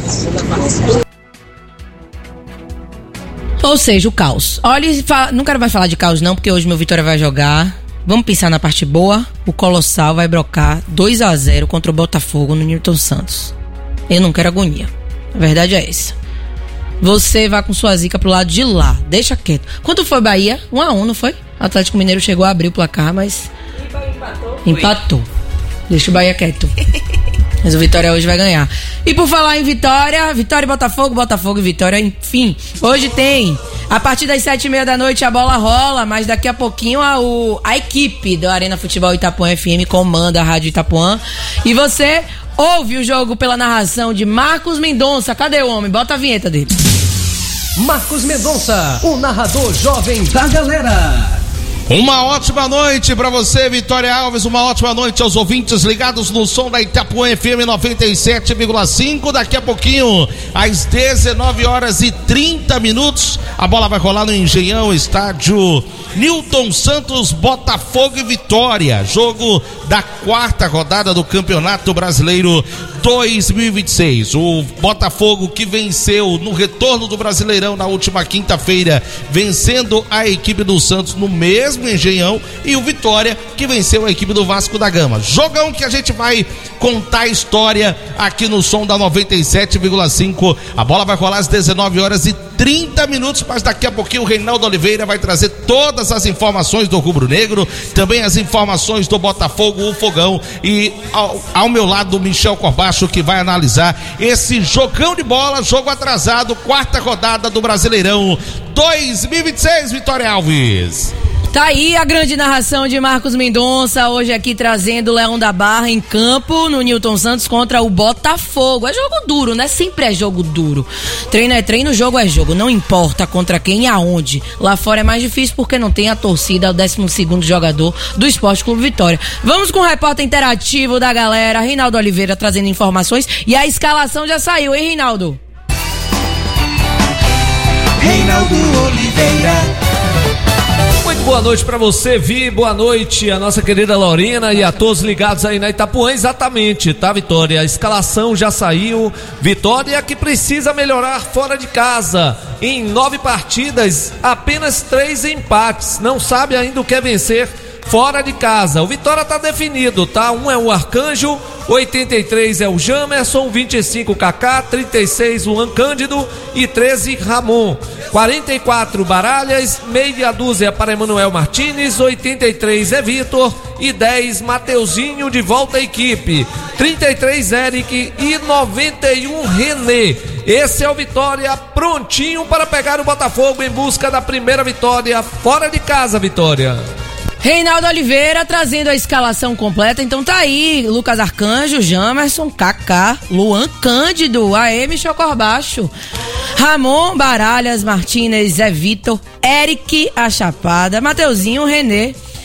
Speaker 5: Ou seja, o caos. Olha, não quero mais falar de caos não, porque hoje meu Vitória vai jogar. Vamos pensar na parte boa. O Colossal vai brocar 2-0 contra o Botafogo no Newton Santos. Eu não quero agonia. A verdade é essa. Você vai com sua zica pro lado de lá. Deixa quieto. Quanto foi Bahia? 1-1, não foi? O Atlético Mineiro chegou a abrir o placar, mas empatou. Deixa o Bahia quieto. Mas o Vitória hoje vai ganhar. E por falar em Vitória e Botafogo, Botafogo e Vitória, enfim. Hoje tem, a partir das 7h30 da noite, a bola rola, mas daqui a pouquinho a equipe do Arena Futebol Itapuã FM comanda a Rádio Itapuã. E você ouve o jogo pela narração de Marcos Mendonça. Cadê o homem? Bota a vinheta dele.
Speaker 7: Marcos Mendonça, o narrador jovem da galera.
Speaker 23: Uma ótima noite para você, Vitória Alves. Uma ótima noite aos ouvintes ligados no som da Itapuã FM 97,5. Daqui a pouquinho, às 19h30, a bola vai rolar no Engenhão, estádio Newton Santos, Botafogo e Vitória. Jogo da 4ª rodada do Campeonato Brasileiro 2026. O Botafogo, que venceu no retorno do Brasileirão na última quinta-feira, vencendo a equipe do Santos no mesmo Engenhão, e o Vitória, que venceu a equipe do Vasco da Gama. Jogão que a gente vai contar a história aqui no som da 97,5. A bola vai rolar às 19h30, mas daqui a pouquinho o Reinaldo Oliveira vai trazer todas as informações do Rubro Negro, também as informações do Botafogo, o Fogão, e ao meu lado o Michel Corbacho, que vai analisar esse jogão de bola, jogo atrasado, 4ª rodada do Brasileirão 2026, Vitória Alves.
Speaker 5: Tá aí a grande narração de Marcos Mendonça, hoje aqui trazendo o Leão da Barra em campo no Newton Santos contra o Botafogo. É jogo duro, né? Sempre é jogo duro. Treino é treino, jogo é jogo. Não importa contra quem e aonde. Lá fora é mais difícil porque não tem a torcida, o 12º jogador do Esporte Clube Vitória. Vamos com o repórter interativo da galera, Reinaldo Oliveira, trazendo informações. E a escalação já saiu, hein, Reinaldo?
Speaker 3: Reinaldo Oliveira.
Speaker 7: Muito boa noite pra você, Vi, boa noite a nossa querida Lorena e a todos ligados aí na Itapuã. Exatamente, tá, Vitória? A escalação já saiu. Vitória que precisa melhorar fora de casa. Em 9 partidas, apenas 3 empates. Não sabe ainda o que é vencer fora de casa. O Vitória tá definido, tá? 1 é o Arcanjo, 83 é o Jamerson, 25 Kaká, 36 Luan Cândido e 13 Ramon, 44 Baralhas, meia dúzia para Emanuel Martins, 83 é Vitor e 10 Mateuzinho de volta à equipe, 33 Eric e 91 René. Esse é o Vitória prontinho para pegar o Botafogo em busca da primeira vitória fora de casa, Vitória.
Speaker 5: Reinaldo Oliveira trazendo a escalação completa. Então tá aí, Lucas Arcanjo, Jamerson, Kaká, Luan Cândido, Michel Corbacho, Ramon, Baralhas, Martínez, Zé Vitor, Eric, a Chapada, Mateuzinho, René,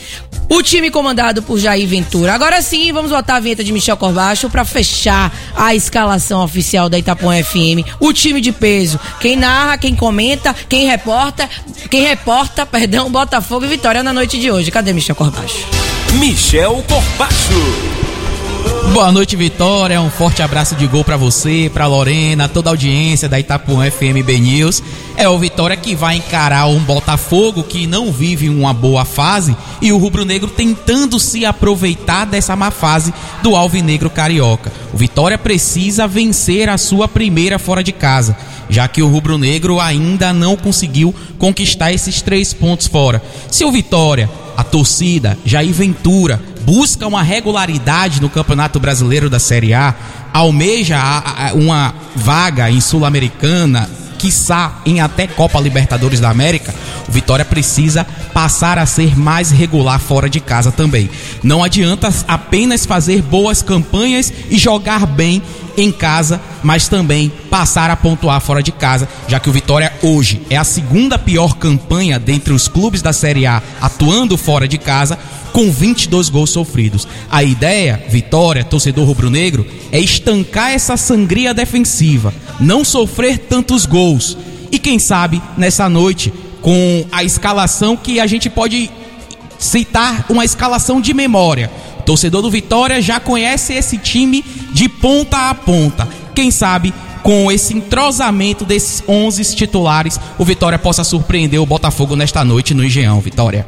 Speaker 5: o time comandado por Jair Ventura. Agora sim, vamos botar a vinheta de Michel Corbacho para fechar a escalação oficial da Itapuã FM. O time de peso. Quem narra, quem comenta, quem reporta, Botafogo e Vitória na noite de hoje. Cadê Michel Corbacho?
Speaker 8: Michel Corbacho.
Speaker 9: Boa noite, Vitória. Um forte abraço de gol pra você, pra Lorena, toda a audiência da Itapuã FM B News. É o Vitória que vai encarar um Botafogo que não vive uma boa fase e o rubro-negro tentando se aproveitar dessa má fase do alvinegro carioca. O Vitória precisa vencer a sua primeira fora de casa, já que o rubro-negro ainda não conseguiu conquistar esses 3 pontos fora. Se o Vitória, a torcida, Jair Ventura, busca uma regularidade no Campeonato Brasileiro da Série A, almeja uma vaga em Sul-Americana, quiçá em até Copa Libertadores da América, o Vitória precisa passar a ser mais regular fora de casa também. Não adianta apenas fazer boas campanhas e jogar bem em casa, mas também passar a pontuar fora de casa, já que o Vitória hoje é a segunda pior campanha dentre os clubes da Série A atuando fora de casa, com 22 gols sofridos. A ideia, Vitória, torcedor rubro-negro, é estancar essa sangria defensiva, não sofrer tantos gols. E quem sabe, nessa noite, com a escalação que a gente pode citar, uma escalação de memória. O torcedor do Vitória já conhece esse time de ponta a ponta. Quem sabe, com esse entrosamento desses 11 titulares, o Vitória possa surpreender o Botafogo nesta noite no Engenhão, Vitória.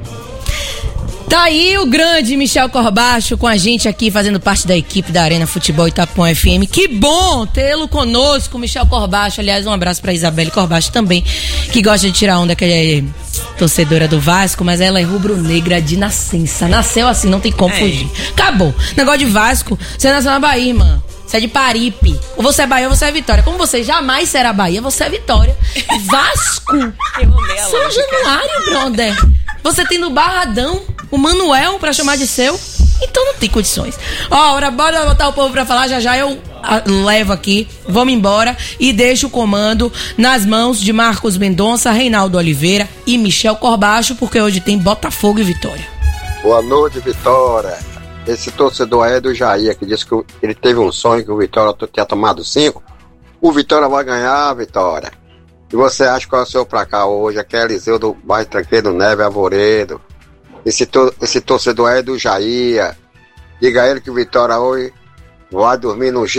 Speaker 5: Tá aí o grande Michel Corbacho com a gente aqui, fazendo parte da equipe da Arena Futebol Itapuã FM. Que bom tê-lo conosco, Michel Corbacho. Aliás, um abraço pra Isabelle Corbacho também, que gosta de tirar onda, que é torcedora do Vasco, mas ela é rubro-negra de nascença. Nasceu assim, não tem como fugir. Acabou. Negócio de Vasco, você nasceu na Bahia, irmã. Você é de Paripe. Ou você é Bahia ou você é Vitória. Como você jamais será Bahia, você é Vitória. Vasco? São Januário, brother. Você tem no Barradão o Manuel pra chamar de seu? Então não tem condições. Bora botar o povo pra falar. Já eu levo aqui, vamos embora e deixo o comando nas mãos de Marcos Mendonça, Reinaldo Oliveira e Michel Corbacho, porque hoje tem Botafogo e Vitória.
Speaker 11: Boa noite, Vitória. Esse torcedor aí é do Jair, que disse que ele teve um sonho que o Vitória tinha tomado 5. O Vitória vai ganhar, Vitória. E você acha qual é o seu pra cá hoje? Aqui é Eliseu do bairro Tranqueiro Neve, Arvoredo. Esse torcedor aí é do Jair. Diga a ele que o Vitória hoje vai dormir no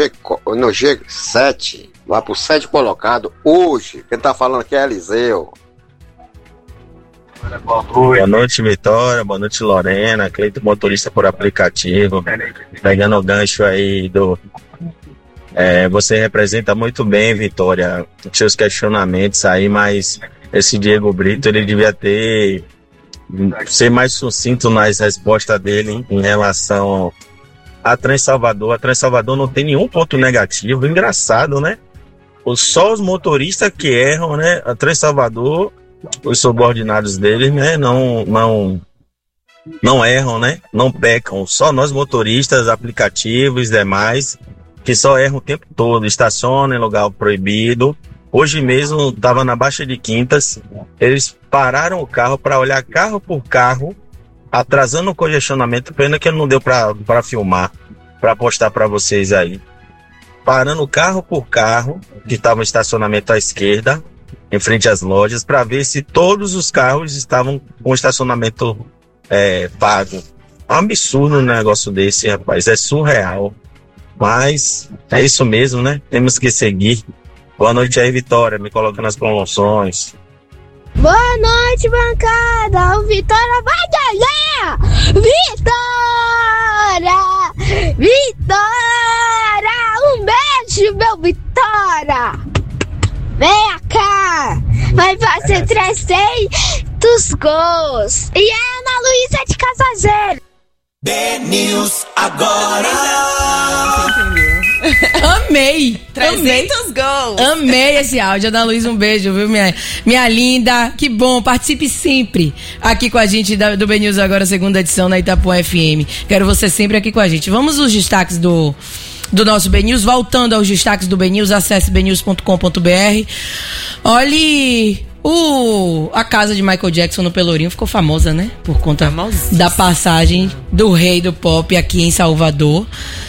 Speaker 11: G7. Vai pro 7 colocado hoje. Quem tá falando aqui é Eliseu.
Speaker 24: Boa noite, Vitória. Boa noite, Lorena. Cleito, motorista por aplicativo. Pegando o gancho aí do... você representa muito bem, Vitória, os seus questionamentos aí, mas esse Diego Brito, ele devia ser mais sucinto nas respostas dele em relação a Trans Salvador. A Trans Salvador não tem nenhum ponto negativo, engraçado, né? Só os motoristas que erram, né? A Trans Salvador, os subordinados deles, né? Não erram, né? Não pecam, só nós motoristas, aplicativos e demais, que só erram o tempo todo, estacionam em lugar proibido. Hoje mesmo, estava na Baixa de Quintas, eles pararam o carro para olhar carro por carro, atrasando o congestionamento, pena que não deu para filmar, para postar para vocês aí. Parando carro por carro, que estava em estacionamento à esquerda, em frente às lojas, para ver se todos os carros estavam com estacionamento pago. É um absurdo um negócio desse, rapaz, é surreal. Mas é isso mesmo, né? Temos que seguir. Boa noite aí, Vitória. Me coloca nas promoções.
Speaker 25: Boa noite, bancada. O Vitória vai ganhar! Vitória! Vitória! Um beijo, meu Vitória! Vem cá! Vai fazer 300 gols! E a Ana Luísa de Casageiro!
Speaker 3: B-News agora!
Speaker 5: Amei!
Speaker 6: 300 gols!
Speaker 5: Amei esse áudio. Ana Luísa, um beijo, viu, minha linda? Que bom, participe sempre aqui com a gente do B-News agora, segunda edição na Itapuã FM. Quero você sempre aqui com a gente. Vamos aos destaques do nosso B-News. Voltando aos destaques do B-News, acesse bnews.com.br. Olhe A casa de Michael Jackson no Pelourinho ficou famosa, né? Por conta da passagem do rei do pop aqui em Salvador.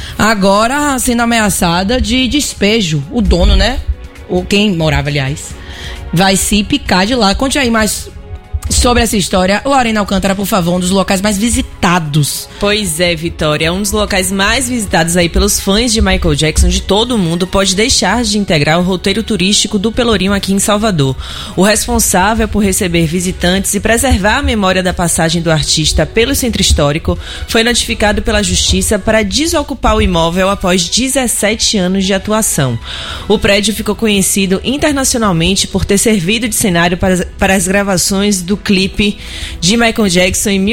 Speaker 5: Agora sendo ameaçada de despejo. O dono, né? Quem morava, aliás, vai se picar de lá. Conte aí mais sobre essa história. Lorena Alcântara, por favor, um dos locais mais visitados.
Speaker 6: Pois é, Vitória, um dos locais mais visitados aí pelos fãs de Michael Jackson de todo o mundo pode deixar de integrar o roteiro turístico do Pelourinho aqui em Salvador. O responsável por receber visitantes e preservar a memória da passagem do artista pelo centro histórico foi notificado pela Justiça para desocupar o imóvel após 17 anos de atuação. O prédio ficou conhecido internacionalmente por ter servido de cenário para as gravações do clipe de Michael Jackson em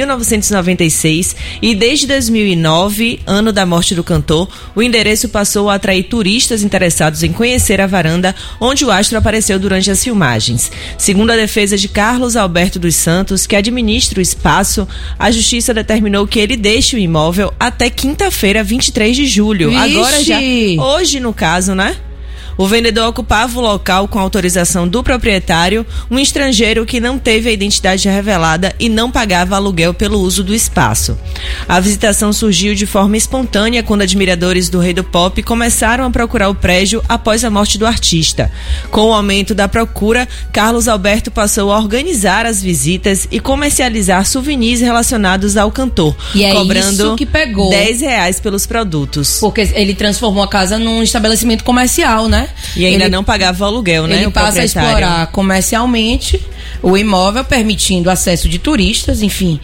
Speaker 6: 1996 e desde 2009, ano da morte do cantor, o endereço passou a atrair turistas interessados em conhecer a varanda onde o astro apareceu durante as filmagens. Segundo a defesa de Carlos Alberto dos Santos, que administra o espaço, a Justiça determinou que ele deixe o imóvel até quinta-feira, 23 de julho.
Speaker 5: Vixe!
Speaker 6: Agora já, hoje no caso, né? O vendedor ocupava o local com autorização do proprietário, um estrangeiro que não teve a identidade revelada e não pagava aluguel pelo uso do espaço. A visitação surgiu de forma espontânea quando admiradores do rei do pop começaram a procurar o prédio após a morte do artista. Com o aumento da procura, Carlos Alberto passou a organizar as visitas e comercializar souvenirs relacionados ao cantor,
Speaker 5: E é
Speaker 6: cobrando
Speaker 5: isso que pegou.
Speaker 6: R$10 pelos produtos.
Speaker 5: Porque ele transformou a casa num estabelecimento comercial, né?
Speaker 6: E ainda
Speaker 5: Ele-
Speaker 6: não pagava o aluguel, né?
Speaker 5: Ele
Speaker 6: o
Speaker 5: passa a
Speaker 6: proprietário.
Speaker 5: explorar comercialmente o imóvel, permitindo acesso de turistas, enfim.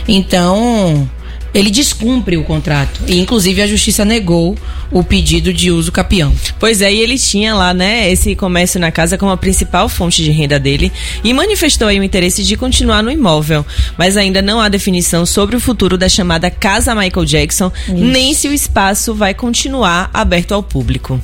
Speaker 5: Então, ele descumpre o contrato. E, inclusive, a Justiça negou o pedido de uso capião.
Speaker 6: Pois é, e ele tinha lá, né, esse comércio na casa como a principal fonte de renda dele e manifestou aí o interesse de continuar no imóvel. Mas ainda não há definição sobre o futuro da chamada Casa Michael Jackson, nem se o espaço vai continuar aberto ao público.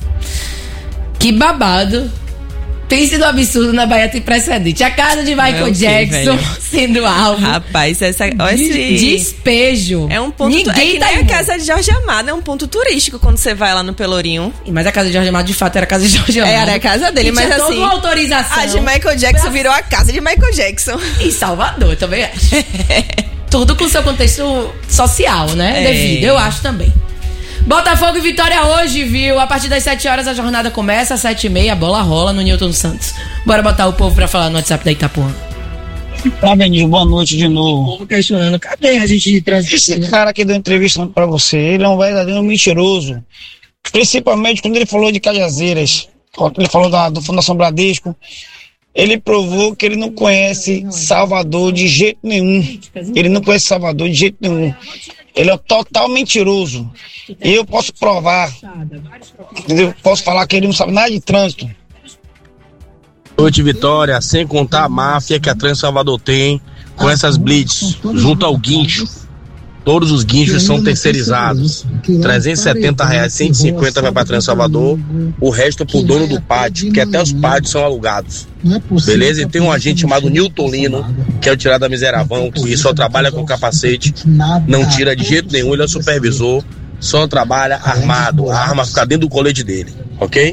Speaker 5: Que babado. Tem sido um absurdo na Bahia, tem precedente. A casa de Michael
Speaker 6: É o quê,
Speaker 5: Jackson
Speaker 6: velho?
Speaker 5: sendo alvo.
Speaker 6: Rapaz, olha esse
Speaker 5: despejo.
Speaker 6: É um ponto.
Speaker 5: Ninguém
Speaker 6: é que
Speaker 5: tá
Speaker 6: nem a
Speaker 5: imune.
Speaker 6: casa de Jorge Amado, é um ponto turístico quando você vai lá no Pelourinho.
Speaker 5: Mas a casa de Jorge Amado, de fato, era a casa de Jorge Amado.
Speaker 6: Era a casa dele,
Speaker 5: E
Speaker 6: mas
Speaker 5: tinha
Speaker 6: assim.
Speaker 5: toda uma autorização.
Speaker 6: A de Michael Jackson virou a casa de Michael Jackson.
Speaker 5: Em Salvador, também acho. Tudo com seu contexto social, né?
Speaker 6: É.
Speaker 5: Devido, eu acho também. Botafogo e Vitória hoje, viu? A partir das 7 horas a jornada começa, às 7h30 a bola rola no Newton Santos. Bora botar o povo pra falar no WhatsApp da Itapuã.
Speaker 20: Tá, Benil, boa noite de novo.
Speaker 19: O povo questionando, cadê a gente de trânsito?
Speaker 20: Esse cara que deu entrevista pra você, ele é um verdadeiro mentiroso. Principalmente quando ele falou de Cajazeiras, quando ele falou do Fundação Bradesco. Ele provou que ele não conhece Salvador de jeito nenhum. Ele não conhece Salvador de jeito nenhum. Ele é um total mentiroso. E eu posso provar. Entendeu? Posso falar que ele não sabe nada de trânsito.
Speaker 12: Noite, Vitória, sem contar a máfia que a Trans Salvador tem com essas blitz, junto ao guincho. Todos os guinchos são terceirizados. R$370, 150 vai para Trans Salvador, o resto é pro dono do pátio, porque até os pátios são alugados. Beleza? E tem um agente chamado Nilton Lino, que é o tirado da miseravão, que só trabalha com capacete, não tira de jeito nenhum, ele é o supervisor, só trabalha armado, a arma fica dentro do colete dele, ok?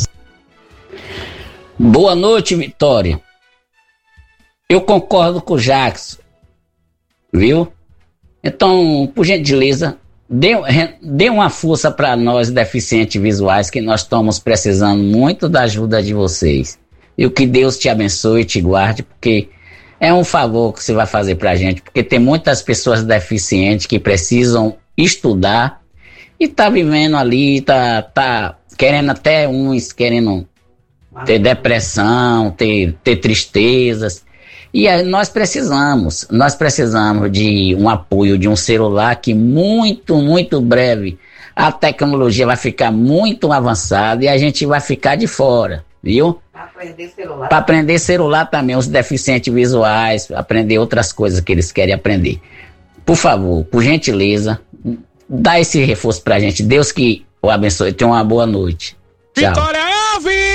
Speaker 14: Boa noite, Vitória. Eu concordo com o Jackson, viu? Então, por gentileza, dê uma força para nós deficientes visuais, que nós estamos precisando muito da ajuda de vocês. E que Deus te abençoe e te guarde, porque é um favor que você vai fazer pra gente, porque tem muitas pessoas deficientes que precisam estudar e tá vivendo ali, tá querendo até uns, querendo ter depressão, ter tristezas. E aí nós precisamos de um apoio de um celular que muito breve a tecnologia vai ficar muito avançada e a gente vai ficar de fora, viu? Para aprender celular também, os deficientes visuais, aprender outras coisas que eles querem aprender. Por favor, por gentileza, dá esse reforço pra gente. Deus que o abençoe. Tenha uma boa noite. Tchau.
Speaker 23: Vitória Alves!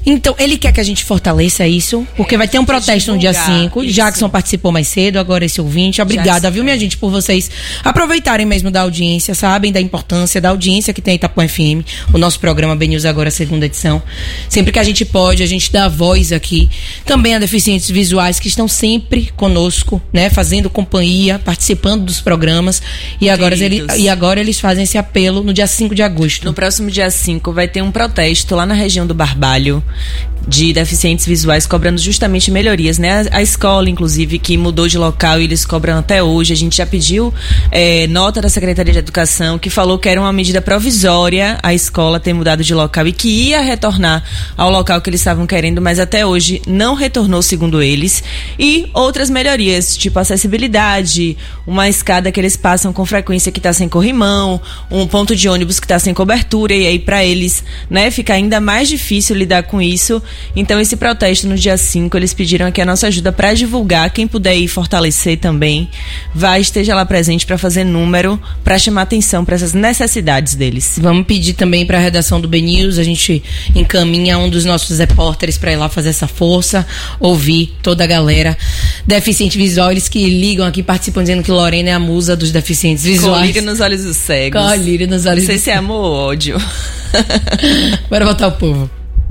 Speaker 5: Então, ele quer que a gente fortaleça isso, porque vai ter um protesto no dia 5. Jackson participou mais cedo, agora esse ouvinte. Obrigada,
Speaker 6: Jackson,
Speaker 5: viu, minha gente, por vocês aproveitarem mesmo da audiência, sabem da importância da audiência que tem a Itapuã FM, o nosso programa BNews Agora, segunda edição. Sempre que a gente pode, a gente dá voz aqui. Também a deficientes visuais que estão sempre conosco, né, fazendo companhia, participando dos programas. E agora eles fazem esse apelo no dia 5 de agosto.
Speaker 6: No próximo dia 5 vai ter um protesto lá na região do Barbalho de deficientes visuais cobrando justamente melhorias, né? A escola, inclusive, que mudou de local e eles cobram até hoje. A gente já pediu nota da Secretaria de Educação que falou que era uma medida provisória a escola ter mudado de local e que ia retornar ao local que eles estavam querendo, mas até hoje não retornou, segundo eles. E outras melhorias, tipo acessibilidade, uma escada que eles passam com frequência que está sem corrimão, um ponto de ônibus que está sem cobertura, e aí para eles, né, fica ainda mais difícil lidar com isso. Então esse protesto no dia 5, eles pediram aqui a nossa ajuda para divulgar. Quem puder ir fortalecer também, esteja lá presente para fazer número, para chamar atenção para essas necessidades deles.
Speaker 5: Vamos pedir também para a redação do BNews, a gente encaminha um dos nossos repórteres para ir lá fazer essa força, ouvir toda a galera deficiente visual, eles que ligam aqui, participam dizendo que Lorena é a musa dos deficientes visuais.
Speaker 6: Colírio nos olhos dos cegos.
Speaker 5: Colírio nos olhos dos cegos.
Speaker 6: Não sei se é amor ou ódio.
Speaker 5: Bora botar o povo.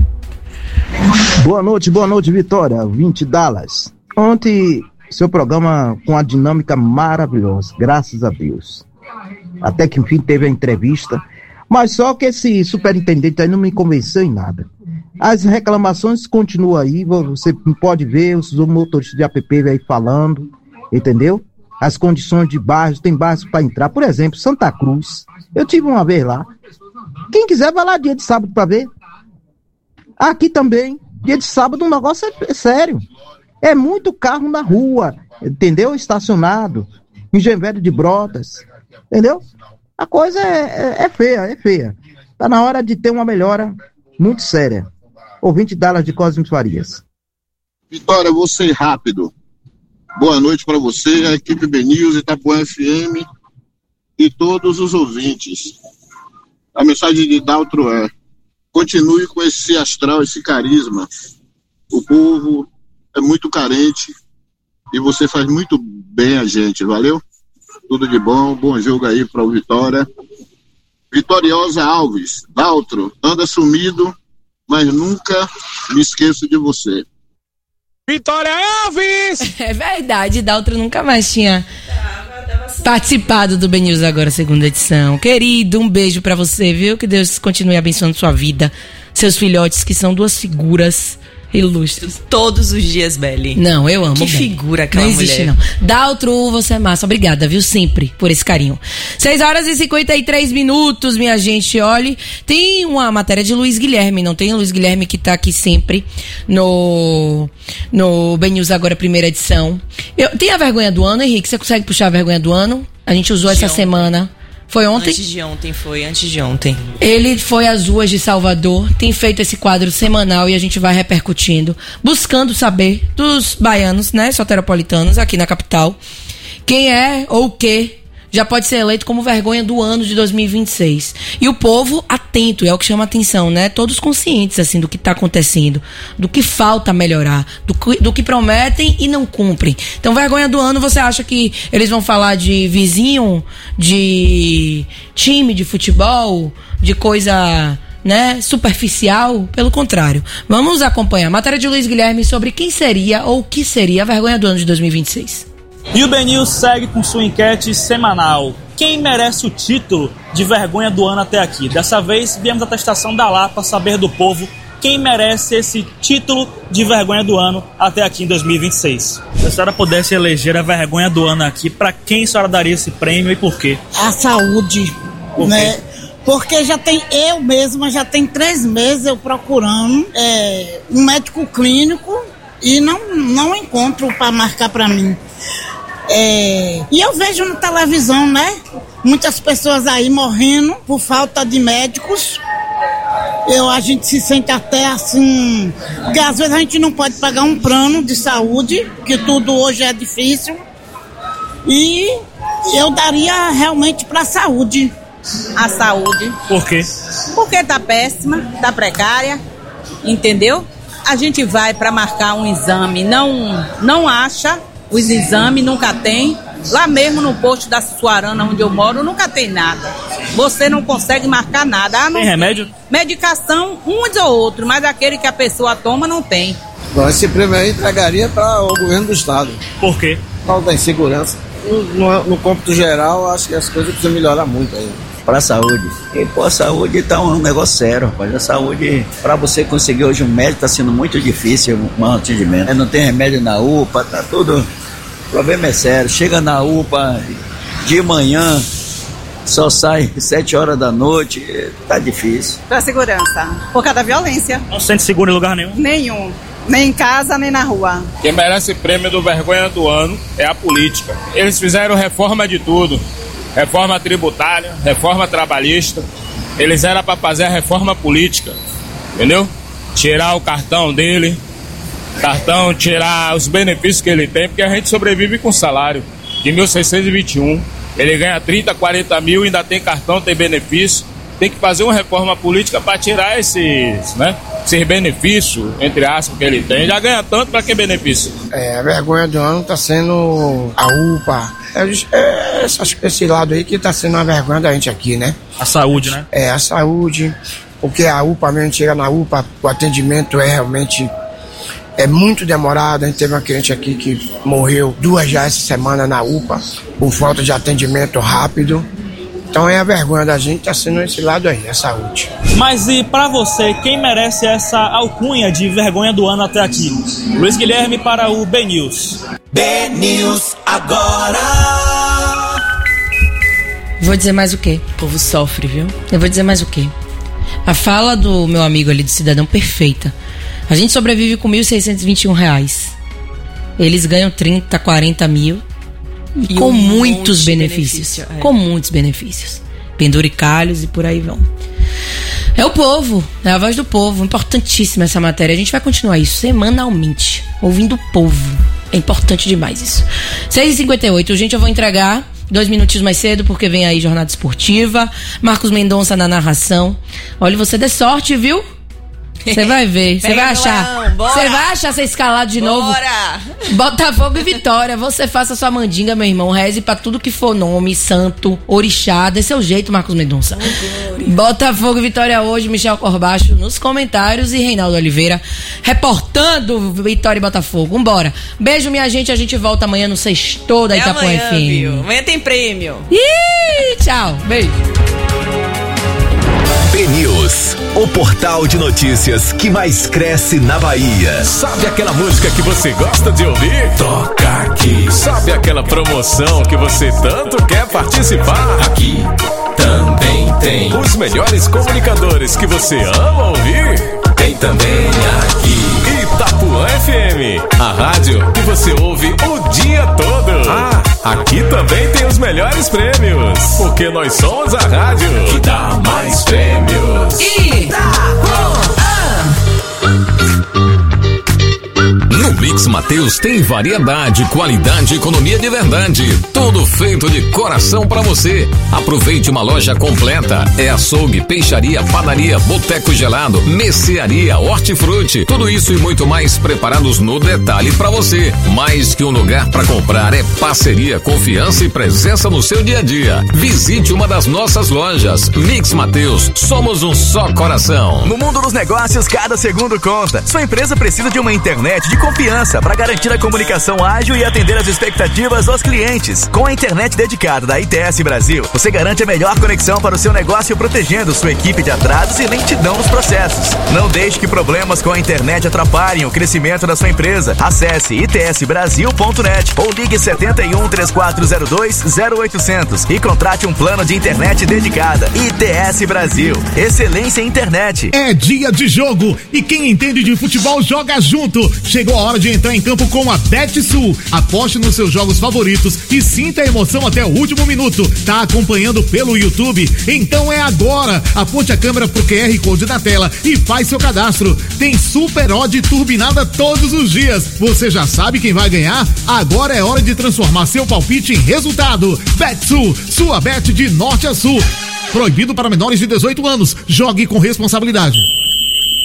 Speaker 10: Boa noite, Vitória, 20 Dallas. Ontem, seu programa com a dinâmica maravilhosa, graças a Deus. Até que enfim teve a entrevista, mas só que esse superintendente aí não me convenceu em nada. As reclamações continuam aí, você pode ver os motoristas de app aí falando, entendeu? As condições de bairros, tem bairros para entrar, por exemplo, Santa Cruz. Eu tive uma vez lá. Quem quiser vai lá dia de sábado para ver. Aqui também, dia de sábado, o negócio é sério. É muito carro na rua, entendeu? Estacionado, Engenho Velho de Brotas, entendeu? A coisa é feia. Tá na hora de ter uma melhora muito séria. Ouvinte Dallas de Cosme Farias.
Speaker 13: Vitória, vou ser rápido. Boa noite para você, a equipe BNews, Itapuã FM e todos os ouvintes. A mensagem de Daltro é: continue com esse astral, esse carisma. O povo é muito carente e você faz muito bem a gente, valeu? Tudo de bom, bom jogo aí para o Vitória. Vitoriosa Alves, Daltro, anda sumido, mas nunca me esqueço de você.
Speaker 5: Vitória Alves! É verdade, Daltro nunca mais tinha participado do BNews Agora, segunda edição. Querido, um beijo pra você, viu? Que Deus continue abençoando sua vida, seus filhotes, que são duas figuras ilustres.
Speaker 6: Todos os dias, Belly.
Speaker 5: Não, eu amo.
Speaker 6: Que figura aquela mulher.
Speaker 5: Não existe, não. Daltro, você é massa. Obrigada, viu? Sempre por esse carinho. 6h53, minha gente. Olhe, tem uma matéria de Luiz Guilherme, não tem? Luiz Guilherme que tá aqui sempre no BNews Agora, primeira edição. Tem a vergonha do ano, Henrique? Você consegue puxar a vergonha do ano? A gente usou essa semana. Foi ontem?
Speaker 6: Antes de ontem.
Speaker 5: Ele foi às ruas de Salvador, tem feito esse quadro semanal e a gente vai repercutindo, buscando saber dos baianos, né, soteropolitanos aqui na capital, quem é ou o que já pode ser eleito como vergonha do ano de 2026. E o povo atento, é o que chama atenção, né? Todos conscientes, assim, do que está acontecendo, do que falta melhorar, do que prometem e não cumprem. Então, vergonha do ano, você acha que eles vão falar de vizinho, de time de futebol, de coisa, né, superficial? Pelo contrário. Vamos acompanhar a matéria de Luiz Guilherme sobre quem seria ou o que seria a vergonha do ano de 2026.
Speaker 15: E o BNews segue com sua enquete semanal. Quem merece o título de vergonha do ano até aqui? Dessa vez, viemos à testação da Lapa saber do povo quem merece esse título de vergonha do ano até aqui em 2026. Se a senhora pudesse eleger a vergonha do ano aqui, para quem a senhora daria esse prêmio e por quê?
Speaker 16: A saúde, né? Porque eu mesma já tem 3 meses eu procurando um médico clínico e não encontro para marcar para mim. E eu vejo na televisão, né? Muitas pessoas aí morrendo por falta de médicos. A gente se sente até assim, porque às vezes a gente não pode pagar um plano de saúde, que tudo hoje é difícil. E eu daria realmente para a saúde.
Speaker 15: A saúde. Por quê?
Speaker 16: Porque tá péssima, tá precária.
Speaker 2: entendeu? A gente vai para marcar um exame, não acha os exames, nunca tem. Lá mesmo no posto da Suarana, onde eu moro, nunca tem nada. Você não consegue marcar nada.
Speaker 15: Tem remédio?
Speaker 2: Medicação, uns ou outros, mas aquele que a pessoa toma não tem.
Speaker 17: Bom, esse prêmio aí entregaria para o governo do estado.
Speaker 15: Por quê?
Speaker 17: Por causa da insegurança. No cômputo geral, acho que as coisas precisam melhorar muito aí.
Speaker 18: Para a saúde. E pô, a saúde tá um negócio sério, rapaz. A saúde, para você conseguir hoje um médico, tá sendo muito difícil um atendimento. Não tem remédio na UPA, tá tudo. O problema é sério. Chega na UPA de manhã, só sai 7 horas da noite, tá difícil.
Speaker 2: Pra segurança, por causa da violência.
Speaker 15: Não se sente seguro em lugar nenhum?
Speaker 2: Nenhum. Nem em casa, nem na rua.
Speaker 21: Quem merece prêmio do Vergonha do Ano é a política. Eles fizeram reforma de tudo. Reforma tributária, reforma trabalhista. Eles eram para fazer a reforma política, entendeu? Tirar o cartão dele, tirar os benefícios que ele tem, porque a gente sobrevive com salário de 1.621. Ele ganha 30, 40 mil, ainda tem cartão, tem benefício. Tem que fazer uma reforma política para tirar esses benefícios, entre aspas, que ele tem. Já ganha tanto, para que benefício?
Speaker 17: A vergonha do ano está sendo a UPA. Esse lado aí que está sendo uma vergonha da gente aqui, né?
Speaker 15: A saúde, né?
Speaker 17: A saúde, porque a UPA mesmo, chega na UPA, o atendimento realmente muito demorado. A gente teve uma cliente aqui que morreu 2 já essa semana na UPA, por falta de atendimento rápido. Então a vergonha da gente tá sendo esse lado aí, a saúde.
Speaker 15: Mas e pra você, quem merece essa alcunha de vergonha do ano até aqui? Luiz Guilherme para o BNews.
Speaker 3: BNews agora.
Speaker 5: Vou dizer mais o quê?
Speaker 6: O povo sofre, viu?
Speaker 5: Eu vou dizer mais o quê? A fala do meu amigo ali, do cidadão, perfeita. A gente sobrevive com R$1.621. Eles ganham 30, 40 mil. E com muitos benefícios. Com muitos benefícios. Penduricalhos e por aí vão. É o povo, é a voz do povo. Importantíssima essa matéria. A gente vai continuar isso semanalmente, ouvindo o povo. É importante demais isso. 6h58, gente, eu vou entregar 2 minutinhos mais cedo, porque vem aí jornada esportiva. Marcos Mendonça na narração. Olha, você dê sorte, viu? Você vai ver, você vai achar. Você vai achar ser escalado de novo. Botafogo e Vitória. Você faça sua mandinga, meu irmão. Reze pra tudo que for nome, santo, orixá. Desse é o jeito, Marcos Mendonça. Botafogo e Vitória hoje, Michel Corbacho nos comentários e Reinaldo Oliveira reportando Vitória e Botafogo. Vambora. Beijo, minha gente. A gente volta amanhã no Sextou da Itapuã FM.
Speaker 6: Viu? Amanhã tem prêmio.
Speaker 5: Tchau. Beijo.
Speaker 8: BNews, o portal de notícias que mais cresce na Bahia.
Speaker 22: Sabe aquela música que você gosta de ouvir? Toca aqui. Sabe aquela promoção que você tanto quer participar? Aqui também tem. Os melhores comunicadores que você ama ouvir? Tem também aqui. Itapuã FM, a rádio que você ouve o dia todo. Aqui também tem os melhores prêmios, porque nós somos a rádio que dá mais prêmios.
Speaker 8: Itapuã! No Mix Mateus tem variedade, qualidade e economia de verdade. Tudo feito de coração pra você. Aproveite uma loja completa. É açougue, peixaria, padaria, boteco gelado, mercearia, hortifruti. Tudo isso e muito mais preparados no detalhe pra você. Mais que um lugar pra comprar, é parceria, confiança e presença no seu dia a dia. Visite uma das nossas lojas. Mix Mateus, somos um só coração.
Speaker 26: No mundo dos negócios, cada segundo conta. Sua empresa precisa de uma internet de confiança para garantir a comunicação ágil e atender as expectativas dos clientes. Com a internet dedicada da ITS Brasil, você garante a melhor conexão para o seu negócio, protegendo sua equipe de atrasos e lentidão nos processos. Não deixe que problemas com a internet atrapalhem o crescimento da sua empresa. Acesse itsbrasil.net ou ligue 71 3402 0800 e contrate um plano de internet dedicada. ITS Brasil, excelência em internet.
Speaker 27: É dia de jogo e quem entende de futebol joga junto. Chegou a hora de entrar em campo com a BetSul. Aposte nos seus jogos favoritos e sinta a emoção até o último minuto. Tá acompanhando pelo YouTube? Então é agora. Aponte a câmera pro QR Code na tela e faz seu cadastro. Tem super odd turbinada todos os dias. Você já sabe quem vai ganhar? Agora é hora de transformar seu palpite em resultado. BetSul, sua bet de norte a sul. Proibido para menores de 18 anos. Jogue com responsabilidade.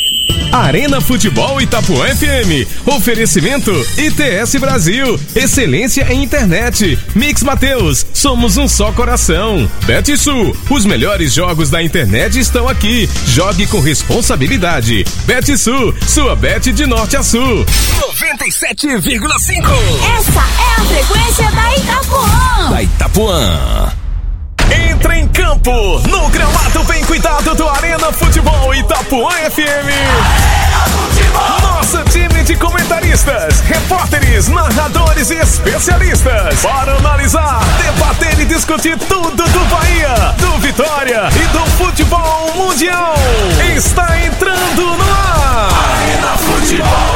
Speaker 22: Arena Futebol Itapuã FM. Oferecimento ITS Brasil. Excelência em internet. Mix Mateus. Somos um só coração. BetSul. Os melhores jogos da internet estão aqui. Jogue com responsabilidade. BetSul. Sua bet de norte a sul. 97,5.
Speaker 1: Essa é a frequência da Itapuã.
Speaker 22: Da Itapuã. Entra em campo no gramado bem cuidado do Arena Futebol Itapuã FM. Nosso time de comentaristas, repórteres, narradores e especialistas para analisar, debater e discutir tudo do Bahia, do Vitória e do futebol mundial. Está entrando no ar. Arena Futebol.